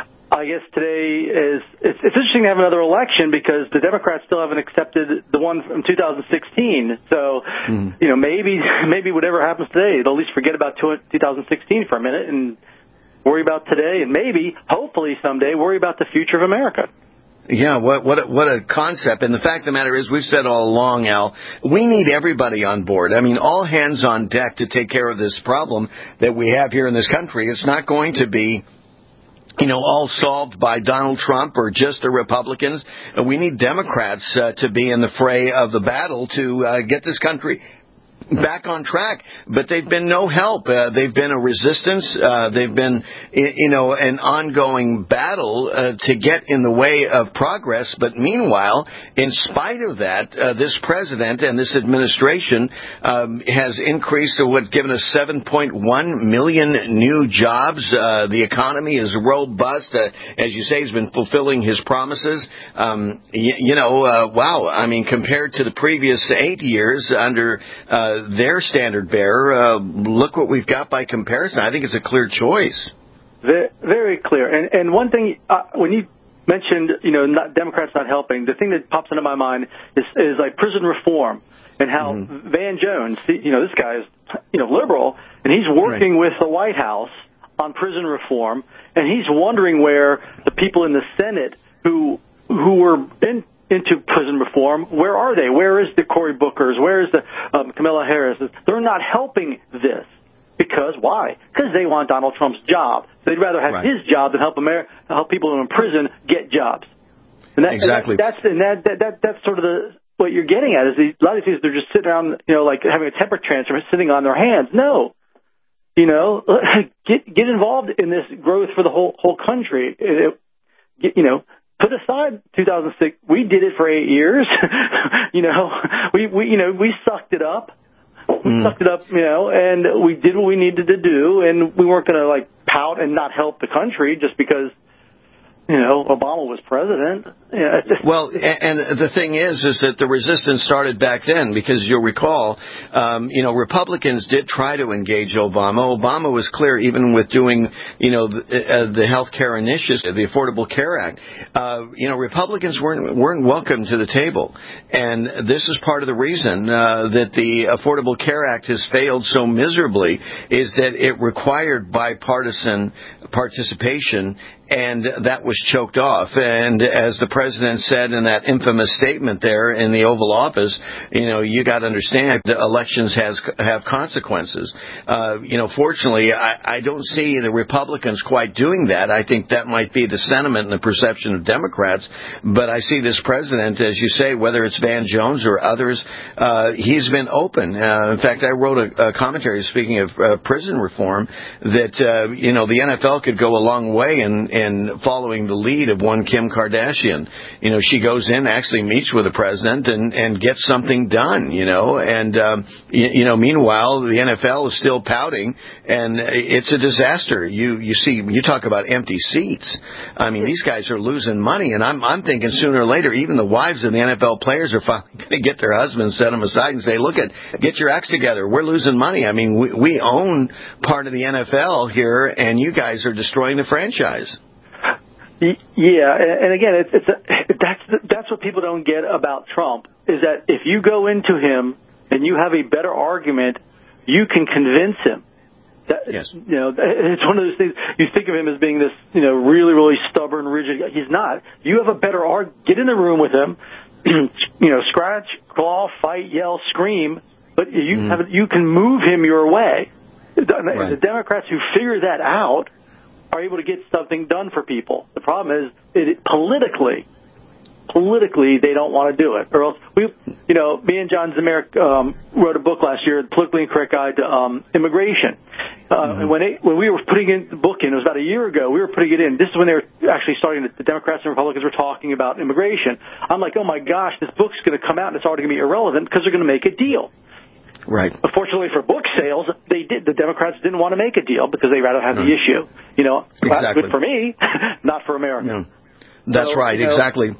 I guess today is it's, it's interesting to have another election because the Democrats still haven't accepted the one from two thousand sixteen. So, mm. you know, maybe maybe whatever happens today, they'll at least forget about two thousand sixteen for a minute and worry about today, and maybe, hopefully, someday worry about the future of America. Yeah, what what a, what a concept. And the fact of the matter is, we've said all along, Al, we need everybody on board. I mean, all hands on deck to take care of this problem that we have here in this country. It's not going to be, you know, all solved by Donald Trump or just the Republicans. We need Democrats uh, to be in the fray of the battle to uh, get this country back on track, but they've been no help. Uh, they've been a resistance. Uh, they've been, you know, an ongoing battle uh, to get in the way of progress. But meanwhile, in spite of that, uh, this president and this administration um, has increased, uh, what, given us seven point one million new jobs. Uh, the economy is robust. Uh, as you say, he's been fulfilling his promises. Um, y- you know, uh, wow. I mean, compared to the previous eight years under uh, their standard bearer, uh, look what we've got by comparison. I think it's a clear choice. Very, very clear. And and one thing, uh, when you mentioned, you know, not, Democrats not helping, the thing that pops into my mind is, is like prison reform and how mm-hmm. Van Jones, you know, this guy is, you know, liberal, and he's working right. with the White House on prison reform, and he's wondering where the people in the Senate who who were in into prison reform, where are they? Where is the Cory Bookers? Where is the um, Kamala Harris? They're not helping this. Because, why? Because they want Donald Trump's job. They'd rather have right. his job than help America, help people who are in prison get jobs. And that, exactly. And that, that's and that, that, that that's sort of the what you're getting at is these, a lot of these they're just sitting around, you know, like having a temper tantrum, sitting on their hands. No, you know, get get involved in this growth for the whole whole country. It, it, you know. Put aside two thousand six, we did it for eight years. you know, we, we, you know, we sucked it up. We mm. sucked it up, you know, and we did what we needed to do, and we weren't going to, like, pout and not help the country just because, you know, Obama was president. Yeah, just, well, and the thing is, is that the resistance started back then because you'll recall, um, you know, Republicans did try to engage Obama. Obama was clear, even with doing, you know, the, uh, the health care initiative, the Affordable Care Act. Uh, you know, Republicans weren't weren't welcome to the table, and this is part of the reason uh, that the Affordable Care Act has failed so miserably is that it required bipartisan participation. And that was choked off. And as the president said in that infamous statement there in the Oval Office, you know, you got to understand that elections has have consequences. Uh, you know, fortunately, I, I don't see the Republicans quite doing that. I think that might be the sentiment and the perception of Democrats. But I see this president, as you say, whether it's Van Jones or others, uh, he's been open. Uh, in fact, I wrote a, a commentary, speaking of uh, prison reform, that, uh, you know, the N F L could go a long way in and following the lead of one Kim Kardashian. You know, she goes in, actually meets with the president and, and gets something done, you know. And, um, you, you know, meanwhile, the N F L is still pouting, and it's a disaster. You you see, you talk about empty seats. I mean, these guys are losing money, and I'm I'm thinking sooner or later, even the wives of the N F L players are finally going to get their husbands, set them aside, and say, look, at get your acts together. We're losing money. I mean, we, we own part of the N F L here, and you guys are destroying the franchise. Yeah, and again, it's, it's a, that's that's what people don't get about Trump is that if you go into him and you have a better argument, you can convince him. That, yes. You know, it's one of those things. You think of him as being this, you know, really, really stubborn, rigid. He's not. You have a better argument. Get in the room with him. You know, scratch, claw, fight, yell, scream, but you mm. have you can move him your way. Right. The Democrats who figure that out are able to get something done for people. The problem is, it, politically, politically, they don't want to do it. Or else, we, you know, me and John Zemerick um, wrote a book last year, The Politically Incorrect Guide to um, Immigration. Uh, mm-hmm. And when, they, when we were putting in the book in, it was about a year ago, we were putting it in. This is when they were actually starting, the Democrats and Republicans were talking about immigration. I'm like, oh my gosh, this book's going to come out and it's already going to be irrelevant because they're going to make a deal. Right. Unfortunately for book sales, they did. The Democrats didn't want to make a deal because they rather have the issue. You know, exactly. Good for me, not for America. Yeah. That's so, right. You know, exactly.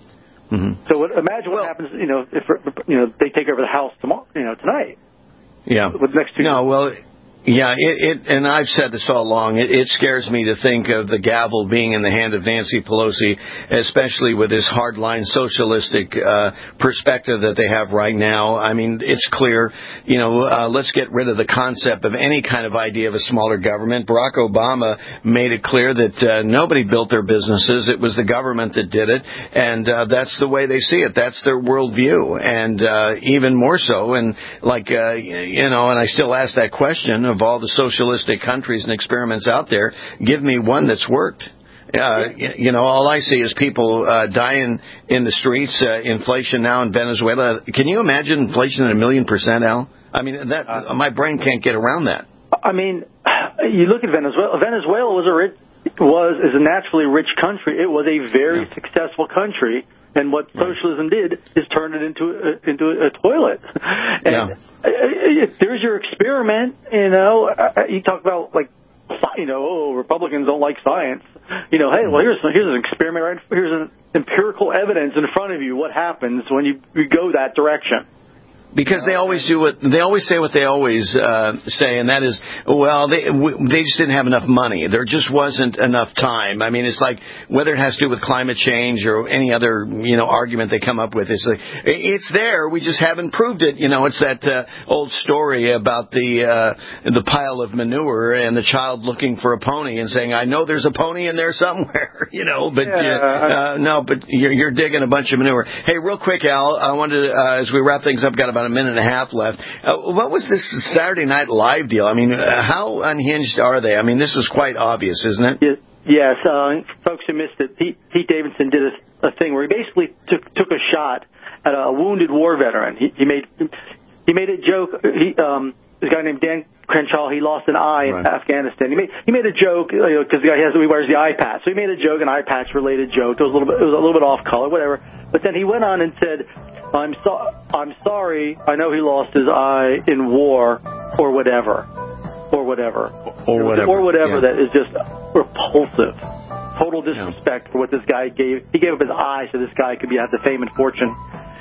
Mm-hmm. So what, imagine what well, happens, you know, if you know they take over the House tomorrow, you know, tonight. Yeah. With the next two no, years. well. Yeah, it, it, and I've said this all along, it, it scares me to think of the gavel being in the hand of Nancy Pelosi, especially with this hardline socialistic uh, perspective that they have right now. I mean, it's clear, you know, uh, let's get rid of the concept of any kind of idea of a smaller government. Barack Obama made it clear that uh, nobody built their businesses. It was the government that did it, and uh, that's the way they see it. That's their worldview, and uh, even more so, and like, uh, you know, and I still ask that question of all the socialistic countries and experiments out there, give me one that's worked. Uh, you know, all I see is people uh, dying in the streets, uh, inflation now in Venezuela. Can you imagine inflation at a million percent, Al? I mean, that uh, my brain can't get around that. I mean, you look at Venezuela. Venezuela was a rich, was is a naturally rich country. It was a very yeah. successful country. And what socialism did is turn it into a, into a toilet. And yeah. there's your experiment. You know, you talk about like, you know, oh, Republicans don't like science. You know, hey, well, here's here's an experiment. Right? Here's an empirical evidence in front of you. What happens when you, you go that direction? Because they always do what they always say what they always uh, say, and that is, well, they they just didn't have enough money. There just wasn't enough time. I mean, it's like whether it has to do with climate change or any other you know argument they come up with. It's like it's there, we just haven't proved it. You know, it's that uh, old story about the uh, the pile of manure and the child looking for a pony and saying, "I know there's a pony in there somewhere." You know, but yeah. uh, uh, no, but you're, you're digging a bunch of manure. Hey, real quick, Al, I wanted to, uh, as we wrap things up, got about a minute and a half left. Uh, what was this Saturday Night Live deal? I mean, uh, how unhinged are they? I mean, this is quite obvious, isn't it? Yes, yes uh, folks who missed it, Pete, Pete Davidson did a, a thing where he basically took took a shot at a wounded war veteran. He, he made he made a joke. He um, this guy named Dan Crenshaw, he lost an eye right. in Afghanistan. He made he made a joke because you know, the guy has he wears the eye patch, so he made a joke, an eye patch related joke. It was a little bit it was a little bit off color, whatever. But then he went on and said, I'm so I'm sorry. I know he lost his eye in war, or whatever, or whatever, or whatever, or whatever. Yeah. That is just repulsive. Total disrespect yeah. for what this guy gave. He gave up his eye so this guy could be have the fame and fortune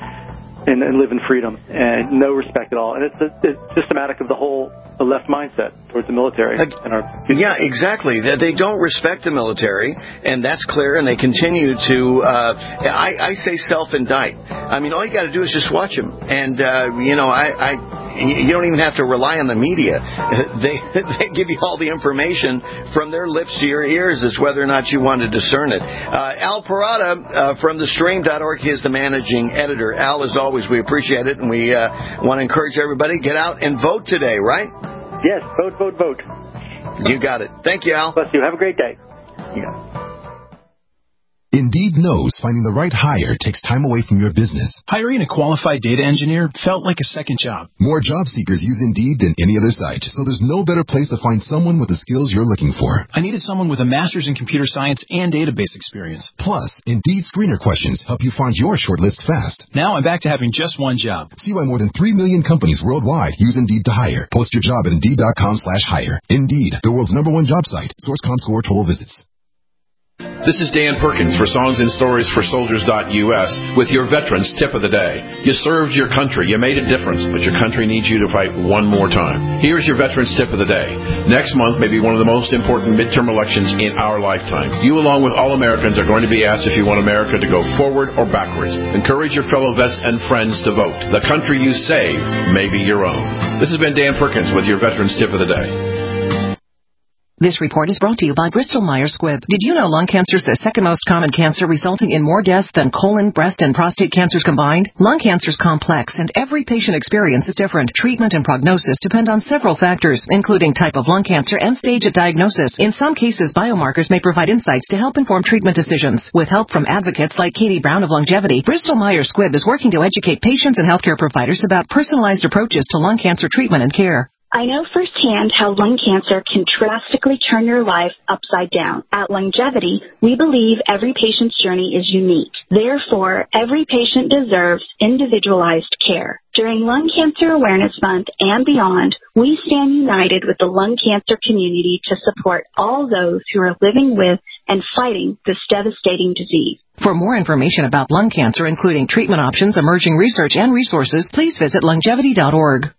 and, and live in freedom, and no respect at all. And it's, it's systematic of the whole the left mindset towards the military. Like, and our yeah, exactly. They don't respect the military, and that's clear, and they continue to, uh, I, I say self-indict. I mean, all you got to do is just watch them. And, uh, you know, I, I, you don't even have to rely on the media. They, they give you all the information from their lips to your ears as whether or not you want to discern it. Uh, Al Parada uh, from the stream dot org, he is the managing editor. Al, as always, we appreciate it, and we uh, want to encourage everybody, get out and vote today, right? Yes, vote, vote, vote. You got it. Thank you, Al. Bless you. Have a great day. Yeah. Indeed knows finding the right hire takes time away from your business. Hiring a qualified data engineer felt like a second job. More job seekers use Indeed than any other site, so there's no better place to find someone with the skills you're looking for. I needed someone with a master's in computer science and database experience. Plus, Indeed screener questions help you find your shortlist fast. Now I'm back to having just one job. See why more than three million companies worldwide use Indeed to hire. Post your job at Indeed.com slash hire. Indeed, the world's number one job site. Source dot com score total visits. This is Dan Perkins for Songs and Stories for Soldiers dot U S with your Veterans Tip of the Day. You served your country, you made a difference, but your country needs you to fight one more time. Here's your Veterans Tip of the Day. Next month may be one of the most important midterm elections in our lifetime. You, along with all Americans, are going to be asked if you want America to go forward or backwards. Encourage your fellow vets and friends to vote. The country you save may be your own. This has been Dan Perkins with your Veterans Tip of the Day. This report is brought to you by Bristol Myers Squibb. Did you know lung cancer is the second most common cancer, resulting in more deaths than colon, breast, and prostate cancers combined? Lung cancer is complex, and every patient experience is different. Treatment and prognosis depend on several factors, including type of lung cancer and stage at diagnosis. In some cases, biomarkers may provide insights to help inform treatment decisions. With help from advocates like Katie Brown of Longevity, Bristol Myers Squibb is working to educate patients and healthcare providers about personalized approaches to lung cancer treatment and care. I know firsthand how lung cancer can drastically turn your life upside down. At Longevity, we believe every patient's journey is unique. Therefore, every patient deserves individualized care. During Lung Cancer Awareness Month and beyond, we stand united with the lung cancer community to support all those who are living with and fighting this devastating disease. For more information about lung cancer, including treatment options, emerging research, and resources, please visit longevity dot org.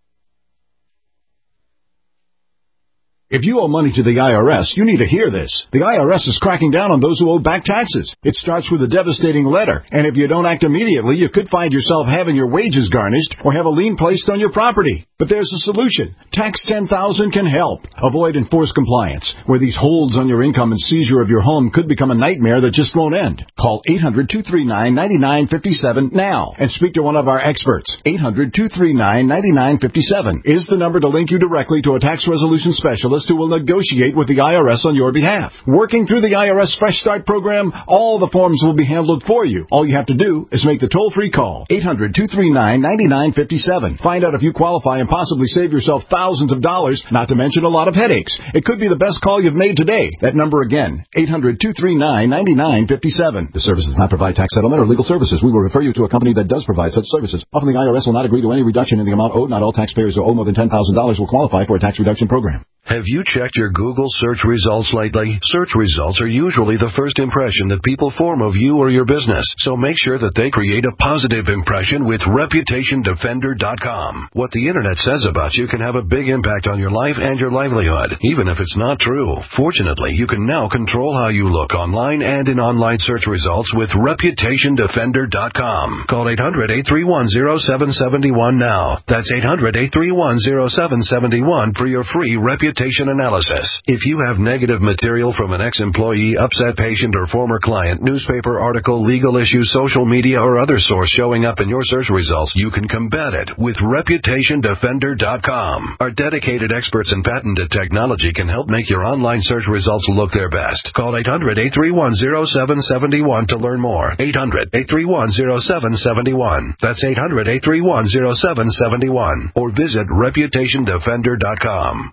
If you owe money to the I R S, you need to hear this. The I R S is cracking down on those who owe back taxes. It starts with a devastating letter, and if you don't act immediately, you could find yourself having your wages garnished or have a lien placed on your property. But there's a solution. Tax ten thousand can help. Avoid enforced compliance, where these holds on your income and seizure of your home could become a nightmare that just won't end. Call eight hundred, two three nine, nine nine five seven now and speak to one of our experts. eight hundred, two three nine, nine nine five seven is the number to link you directly to a tax resolution specialist who will negotiate with the I R S on your behalf. Working through the I R S Fresh Start program, all the forms will be handled for you. All you have to do is make the toll-free call. eight hundred, two three nine, nine nine five seven. Find out if you qualify and possibly save yourself thousands of dollars, not to mention a lot of headaches. It could be the best call you've made today. That number again, eight hundred, two three nine, nine nine five seven. The service does not provide tax settlement or legal services. We will refer you to a company that does provide such services. Often the I R S will not agree to any reduction in the amount owed. Not all taxpayers who owe more than ten thousand dollars will qualify for a tax reduction program. Have you checked your Google search results lately? Search results are usually the first impression that people form of you or your business, so make sure that they create a positive impression with reputation defender dot com. What the internet says about you can have a big impact on your life and your livelihood, even if it's not true. Fortunately, you can now control how you look online and in online search results with reputation defender dot com. Call eight hundred, eight three one, zero seven seven one now. That's eight hundred, eight three one, zero seven seven one for your free reputation analysis. If you have negative material from an ex-employee, upset patient, or former client, newspaper article, legal issue, social media, or other source showing up in your search results, you can combat it with reputation defender dot com. Our dedicated experts in patented technology can help make your online search results look their best. Call eight hundred, eight three one, zero seven seven one to learn more. eight hundred, eight three one, zero seven seven one. That's eight hundred, eight three one, zero seven seven one. Or visit reputation defender dot com.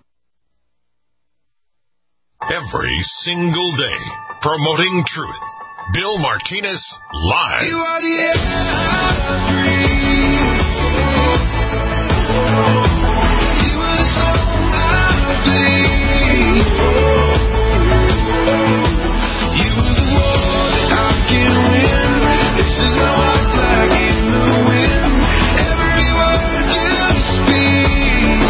Every single day, promoting truth. Bill Martinez Live. You are the air I breathe. You are the song I bleed. You are the war that I can win. This is my heart flag in the wind. Every word you speak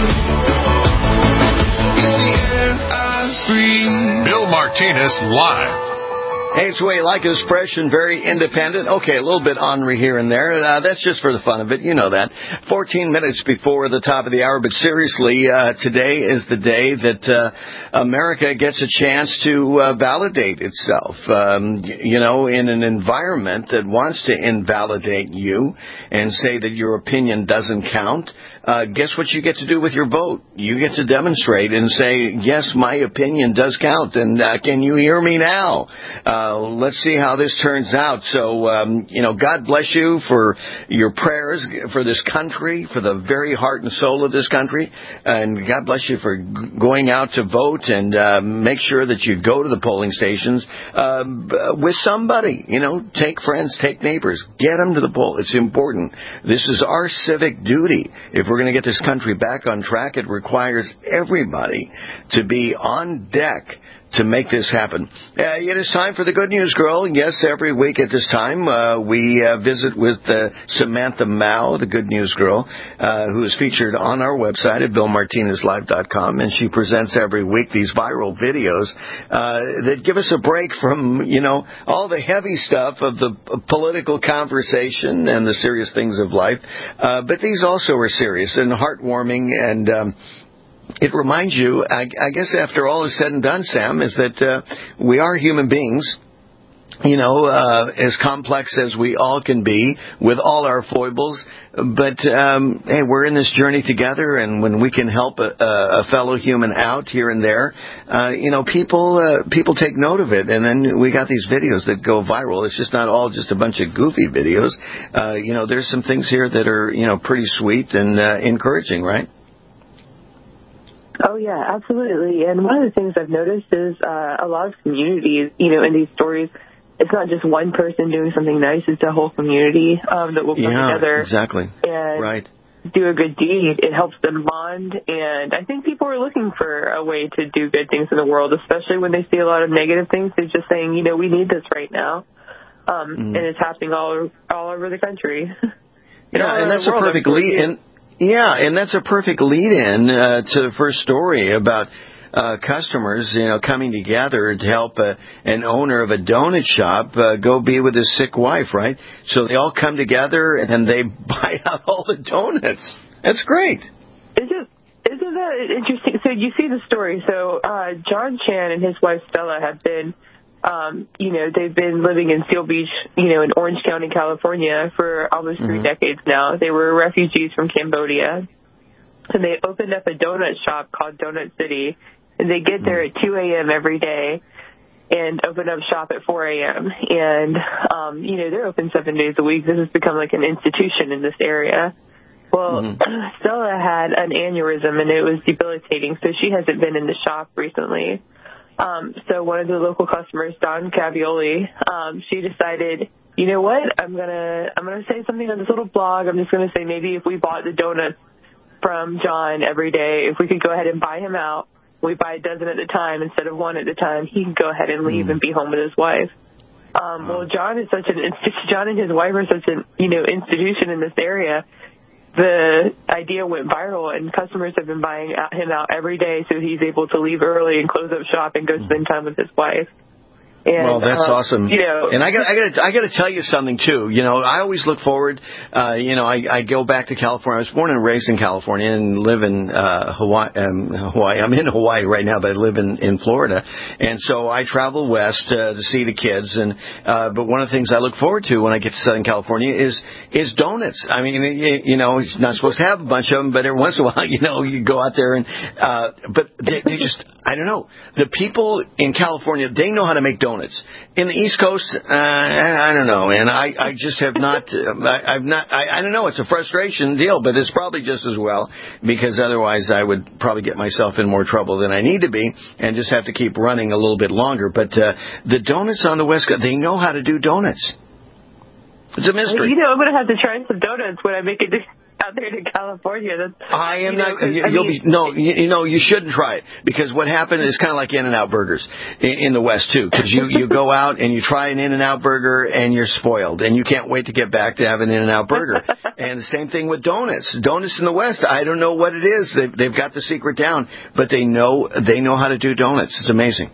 is the air I breathe. Bill Martinez Live. Hey, it's the way you like his fresh and very independent. Okay, a little bit ornery here and there. Uh, that's just for the fun of it. You know that. fourteen minutes before the top of the hour. But seriously, uh, today is the day that uh, America gets a chance to uh, validate itself. Um, you know, in an environment that wants to invalidate you and say that your opinion doesn't count. Uh, guess what you get to do with your vote? You get to demonstrate and say, yes, my opinion does count, and uh, can you hear me now? Uh, let's see how this turns out. So, um, you know, God bless you for your prayers for this country, for the very heart and soul of this country, and God bless you for g- going out to vote, and uh, make sure that you go to the polling stations uh, with somebody. You know, take friends, take neighbors, get them to the poll. It's important. This is our civic duty. If we're going to get this country back on track, it requires everybody to be on deck to make this happen. Uh, it is time for the Good News Girl. Yes, every week at this time, uh, we uh, visit with uh, Samantha Mao, the Good News Girl, uh, who is featured on our website at bill martinez live dot com, and she presents every week these viral videos uh, that give us a break from, you know, all the heavy stuff of the political conversation and the serious things of life. Uh, but these also are serious and heartwarming, and um, it reminds you, I, I guess after all is said and done, Sam, is that uh, we are human beings, you know, uh, as complex as we all can be with all our foibles. But, um, hey, we're in this journey together, and when we can help a, a fellow human out here and there, uh, you know, people uh, people take note of it. And then we got these videos that go viral. It's just not all just a bunch of goofy videos. Uh, you know, there's some things here that are, you know, pretty sweet and uh, encouraging, right? Oh, yeah, absolutely. And one of the things I've noticed is uh, a lot of communities, you know, in these stories, it's not just one person doing something nice. It's a whole community um, that will come yeah, together. exactly. And, right. do a good deed, it helps them bond. And I think people are looking for a way to do good things in the world, especially when they see a lot of negative things. They're just saying, you know, we need this right now. Um, mm. And it's happening all, all over the country. Yeah, and that's a perfect lead in. Yeah, and that's a perfect lead-in uh, to the first story about uh, customers, you know, coming together to help uh, an owner of a donut shop uh, go be with his sick wife, right? So they all come together and then they buy out all the donuts. That's great. Isn't isn't that interesting? So you see the story. So uh, John Chan and his wife Stella have been, um, you know, they've been living in Seal Beach, you know, in Orange County, California, for almost three mm-hmm. decades now. They were refugees from Cambodia, and they opened up a donut shop called Donut City. And they get there at two a.m. every day and open up shop at four a.m. And, um, you know, they're open seven days a week. This has become like an institution in this area. Well, mm-hmm. Stella had an aneurysm, and it was debilitating, so she hasn't been in the shop recently. Um, so one of the local customers, Don Cavioli, um, she decided, you know what, I'm going to I'm gonna say something on this little blog. I'm just going to say maybe if we bought the donuts from John every day, if we could go ahead and buy him out, we buy a dozen at a time instead of one at a time, he can go ahead and leave mm. and be home with his wife. Um, well, John is such an John and his wife are such an you know institution in this area. The idea went viral, and customers have been buying him out every day, so he's able to leave early and close up shop and go spend time with his wife. And, well, that's uh, awesome. You know, and I got, I got, I got to tell you something too. You know, I always look forward. Uh, you know, I, I go back to California. I was born and raised in California and live in uh, Hawaii. Um, Hawaii. I'm in Hawaii right now, but I live in, in Florida. And so I travel west uh, to see the kids. And uh, but one of the things I look forward to when I get to Southern California is is donuts. I mean, you know, you're not supposed to have a bunch of them, but every once in a while, you know, you go out there and. Uh, but they, they just, I don't know. The people in California, they know how to make donuts. In the East Coast, uh, I don't know, and I, I just have not, I, I've not, I, I don't know, it's a frustration deal, but it's probably just as well, because otherwise I would probably get myself in more trouble than I need to be, and just have to keep running a little bit longer. But uh, the donuts on the West Coast, they know how to do donuts. It's a mystery. You know, I'm going to have to try some donuts when I make it out there to California. That's, I am you know, not. You, you'll mean, be no. You, you know, you shouldn't try it, because what happened is kind of like In-N-Out burgers in, in the West too. Because you you go out and you try an In-N-Out burger and you're spoiled, and you can't wait to get back to have an In-N-Out burger. And the same thing with donuts. Donuts in the West, I don't know what it is. They've they've got the secret down, but they know they know how to do donuts. It's amazing.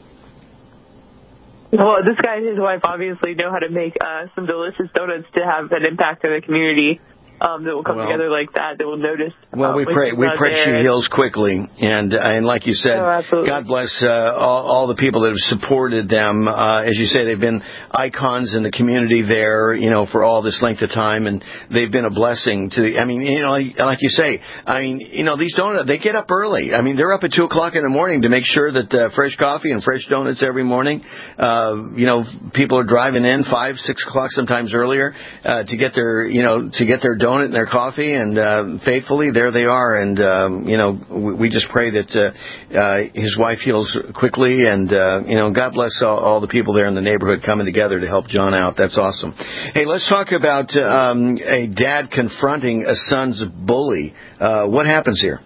Well, this guy and his wife obviously know how to make uh, some delicious donuts to have an impact in the community. Um, that will come well, together like that, that will notice. Well, we pray we pray she heals quickly, and and like you said, oh, God bless uh, all, all the people that have supported them. Uh, as you say, they've been icons in the community there, you know, for all this length of time, and they've been a blessing to. The, I mean, you know, like you say, I mean, you know, these donuts, they get up early. I mean, they're up at two o'clock in the morning to make sure that uh, fresh coffee and fresh donuts every morning. Uh, you know, people are driving in five, six o'clock, sometimes earlier, uh, to get their, you know, to get their donuts donut and their coffee, and uh, faithfully there they are. And um, you know, we, we just pray that uh, uh, his wife heals quickly, and uh, you know, God bless all, all the people there in the neighborhood coming together to help John out. That's awesome. Hey, let's talk about um, a dad confronting a son's bully. Uh, what happens here?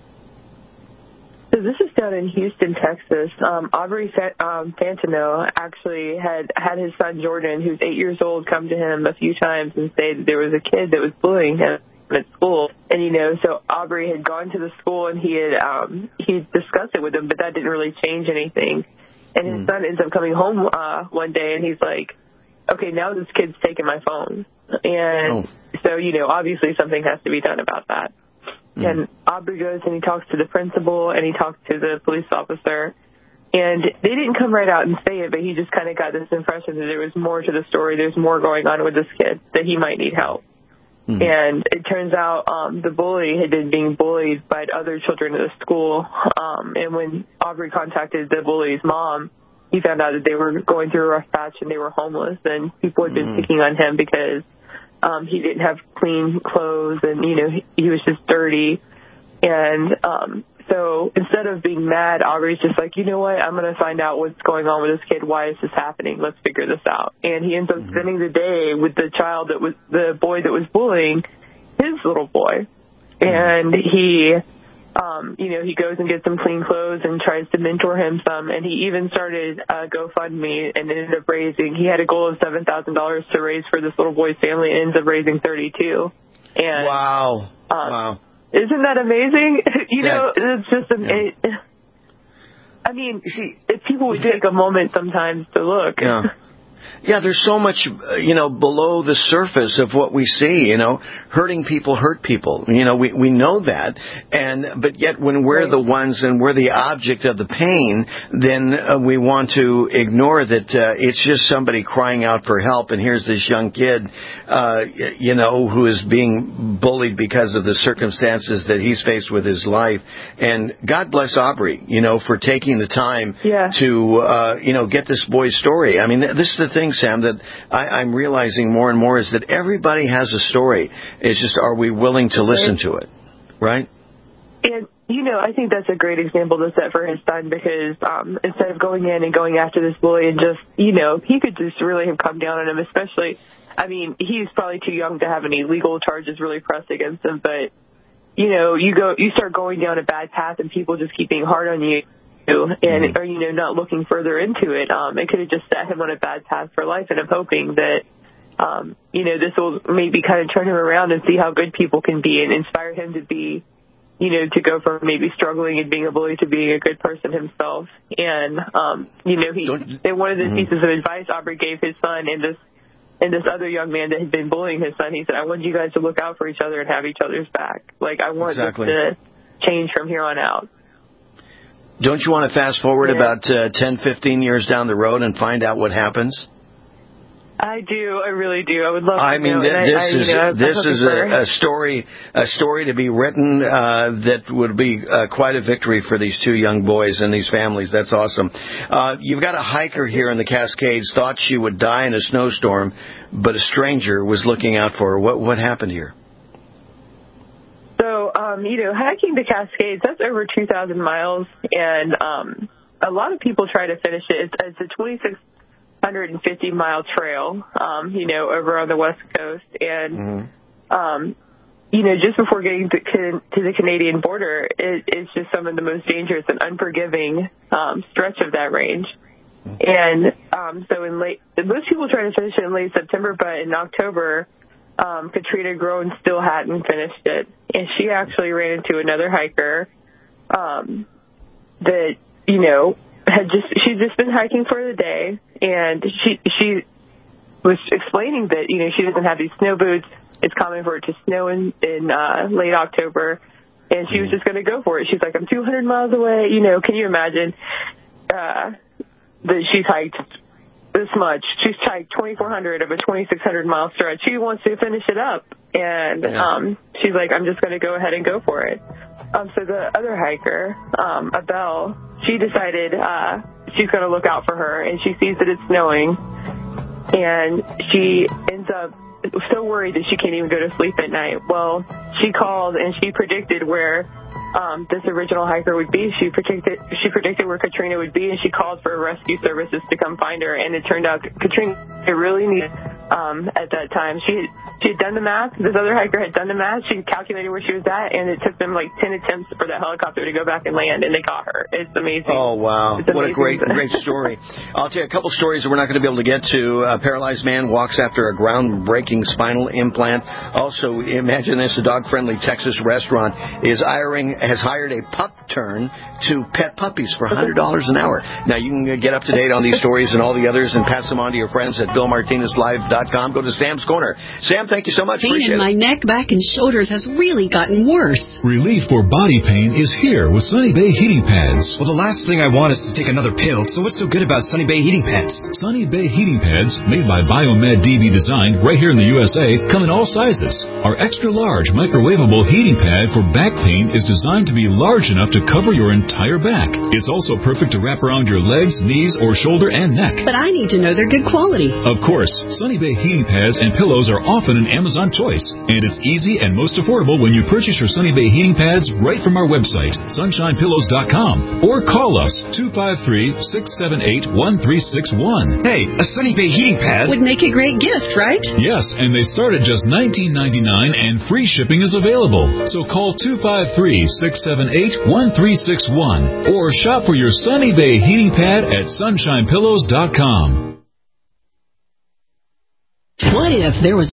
So this is down in Houston, Texas. Um, Aubrey um, Fantino actually had had his son Jordan, who's eight years old, come to him a few times and say that there was a kid that was bullying him at school. And, you know, so Aubrey had gone to the school and he had um, he discussed it with him, but that didn't really change anything. And his mm. son ends up coming home uh, one day, and he's like, okay, now this kid's taking my phone. And oh. so, you know, obviously something has to be done about that. Mm. And Aubrey goes and he talks to the principal and he talks to the police officer. And they didn't come right out and say it, but he just kind of got this impression that there was more to the story. There's more going on with this kid, that he might need help. Mm. And it turns out um, the bully had been being bullied by other children at the school. Um, and when Aubrey contacted the bully's mom, he found out that they were going through a rough patch and they were homeless. And people had been mm. picking on him because Um, he didn't have clean clothes, and, you know, he, he was just dirty. And um, so instead of being mad, Aubrey's just like, you know what, I'm going to find out what's going on with this kid. Why is this happening? Let's figure this out. And he ends up mm-hmm. spending the day with the child that was, the boy that was bullying his little boy. and he, um, you know, he goes and gets some clean clothes and tries to mentor him some, and he even started a GoFundMe and ended up raising, he had a goal of seven thousand dollars to raise for this little boy's family, and ends up raising thirty-two. And, wow. Um, wow. Isn't that amazing? you that, know, it's just, yeah. it, I mean, you see, if people would take a moment sometimes to look. Yeah. Yeah, there's so much, uh, you know, below the surface of what we see, you know, hurting people hurt people. You know, we, we know that. And, but yet when we're right. the ones and we're the object of the pain, then uh, we want to ignore that uh, it's just somebody crying out for help. And here's this young kid, uh, you know, who is being bullied because of the circumstances that he's faced with his life. And God bless Aubrey, you know, for taking the time yeah. to, uh, you know, get this boy's story. I mean, this is the thing, Sam, that I, I'm realizing more and more is that everybody has a story. It's just, are we willing to listen to it, right? And, you know, I think that's a great example to set for his son because um, instead of going in and going after this bully and just, you know, he could just really have come down on him, especially, I mean, he's probably too young to have any legal charges really pressed against him, but, you know, you go, you start going down a bad path and people just keep being hard on you. And, or, you know, not looking further into it. Um, it could have just set him on a bad path for life, and I'm hoping that, um, you know, this will maybe kind of turn him around and see how good people can be and inspire him to be, you know, to go from maybe struggling and being a bully to being a good person himself. And, um, you know, he, and one of the mm-hmm. pieces of advice Aubrey gave his son and this, and this other young man that had been bullying his son, he said, I want you guys to look out for each other and have each other's back. Like, I want exactly. this to change from here on out. Don't you want to fast forward yeah. about uh, ten, fifteen years down the road and find out what happens? I do. I really do. I would love to I mean, know. th- this I, is you know, this is a, a story a story to be written uh, that would be uh, quite a victory for these two young boys and these families. That's awesome. Uh, you've got a hiker here in the Cascades. Thought she would die in a snowstorm, but a stranger was looking out for her. What what happened here? So, um, you know, hiking the Cascades, that's over two thousand miles, and um, a lot of people try to finish it. It's, it's a twenty-six hundred fifty mile trail, um, you know, over on the West Coast. And, mm-hmm. um, you know, just before getting to, to the Canadian border, it, it's just some of the most dangerous and unforgiving um, stretch of that range. Mm-hmm. And um, so in late, most people try to finish it in late September, but in October, Um, Katrina Groen still hadn't finished it, and she actually ran into another hiker um, that, you know, had just she'd just been hiking for the day, and she she was explaining that, you know, she doesn't have these snow boots. It's common for it to snow in in uh, late October, and she was just going to go for it. She's like, I'm two hundred miles away. You know, can you imagine uh, that she's hiked this much? She's hiked twenty-four hundred of a twenty-six hundred mile stretch. She wants to finish it up, and yeah. um, she's like, I'm just going to go ahead and go for it. Um, so the other hiker, um, Abel, she decided uh, she's going to look out for her, and she sees that it's snowing, and she ends up so worried that she can't even go to sleep at night. Well, she called and she predicted where um, this original hiker would be. She predicted she predicted where Katrina would be, and she called for rescue services to come find her. And it turned out Katrina really needed um, at that time. She she had done the math. This other hiker had done the math. She calculated where she was at, and it took them like ten attempts for that helicopter to go back and land, and they got her. It's amazing. Oh wow! What a great great story. I'll tell you a couple stories that we're not going to be able to get to. A paralyzed man walks after a groundbreaking spinal implant. Also, imagine this: a dog-friendly Texas restaurant is hiring. has hired a pup turn to pet puppies for one hundred dollars an hour. Now, you can get up to date on these stories and all the others and pass them on to your friends at Bill Martinez Live dot com. Go to Sam's Corner. Sam, thank you so much. Pain Appreciate in my it. neck, back, and shoulders has really gotten worse. Relief for body pain is here with Sunny Bay Heating Pads. Well, the last thing I want is to take another pill, so what's so good about Sunny Bay Heating Pads? Sunny Bay Heating Pads, made by Biomed D B Design right here in the U S A, come in all sizes. Our extra large microwavable heating pad for back pain is designed to be large enough to to cover your entire back. It's also perfect to wrap around your legs, knees, or shoulder and neck. But I need to know they're good quality. Of course, Sunny Bay heating pads and pillows are often an Amazon choice, and it's easy and most affordable when you purchase your Sunny Bay heating pads right from our website, sunshine pillows dot com, or call us two five three, six seven eight, one three six one. Hey, a Sunny Bay heating pad would make a great gift, right? Yes, and they start at just nineteen ninety-nine, and free shipping is available. So call two five three, six seven eight, one three six one or shop for your Sunny Bay heating pad at sunshine pillows dot com. What if there was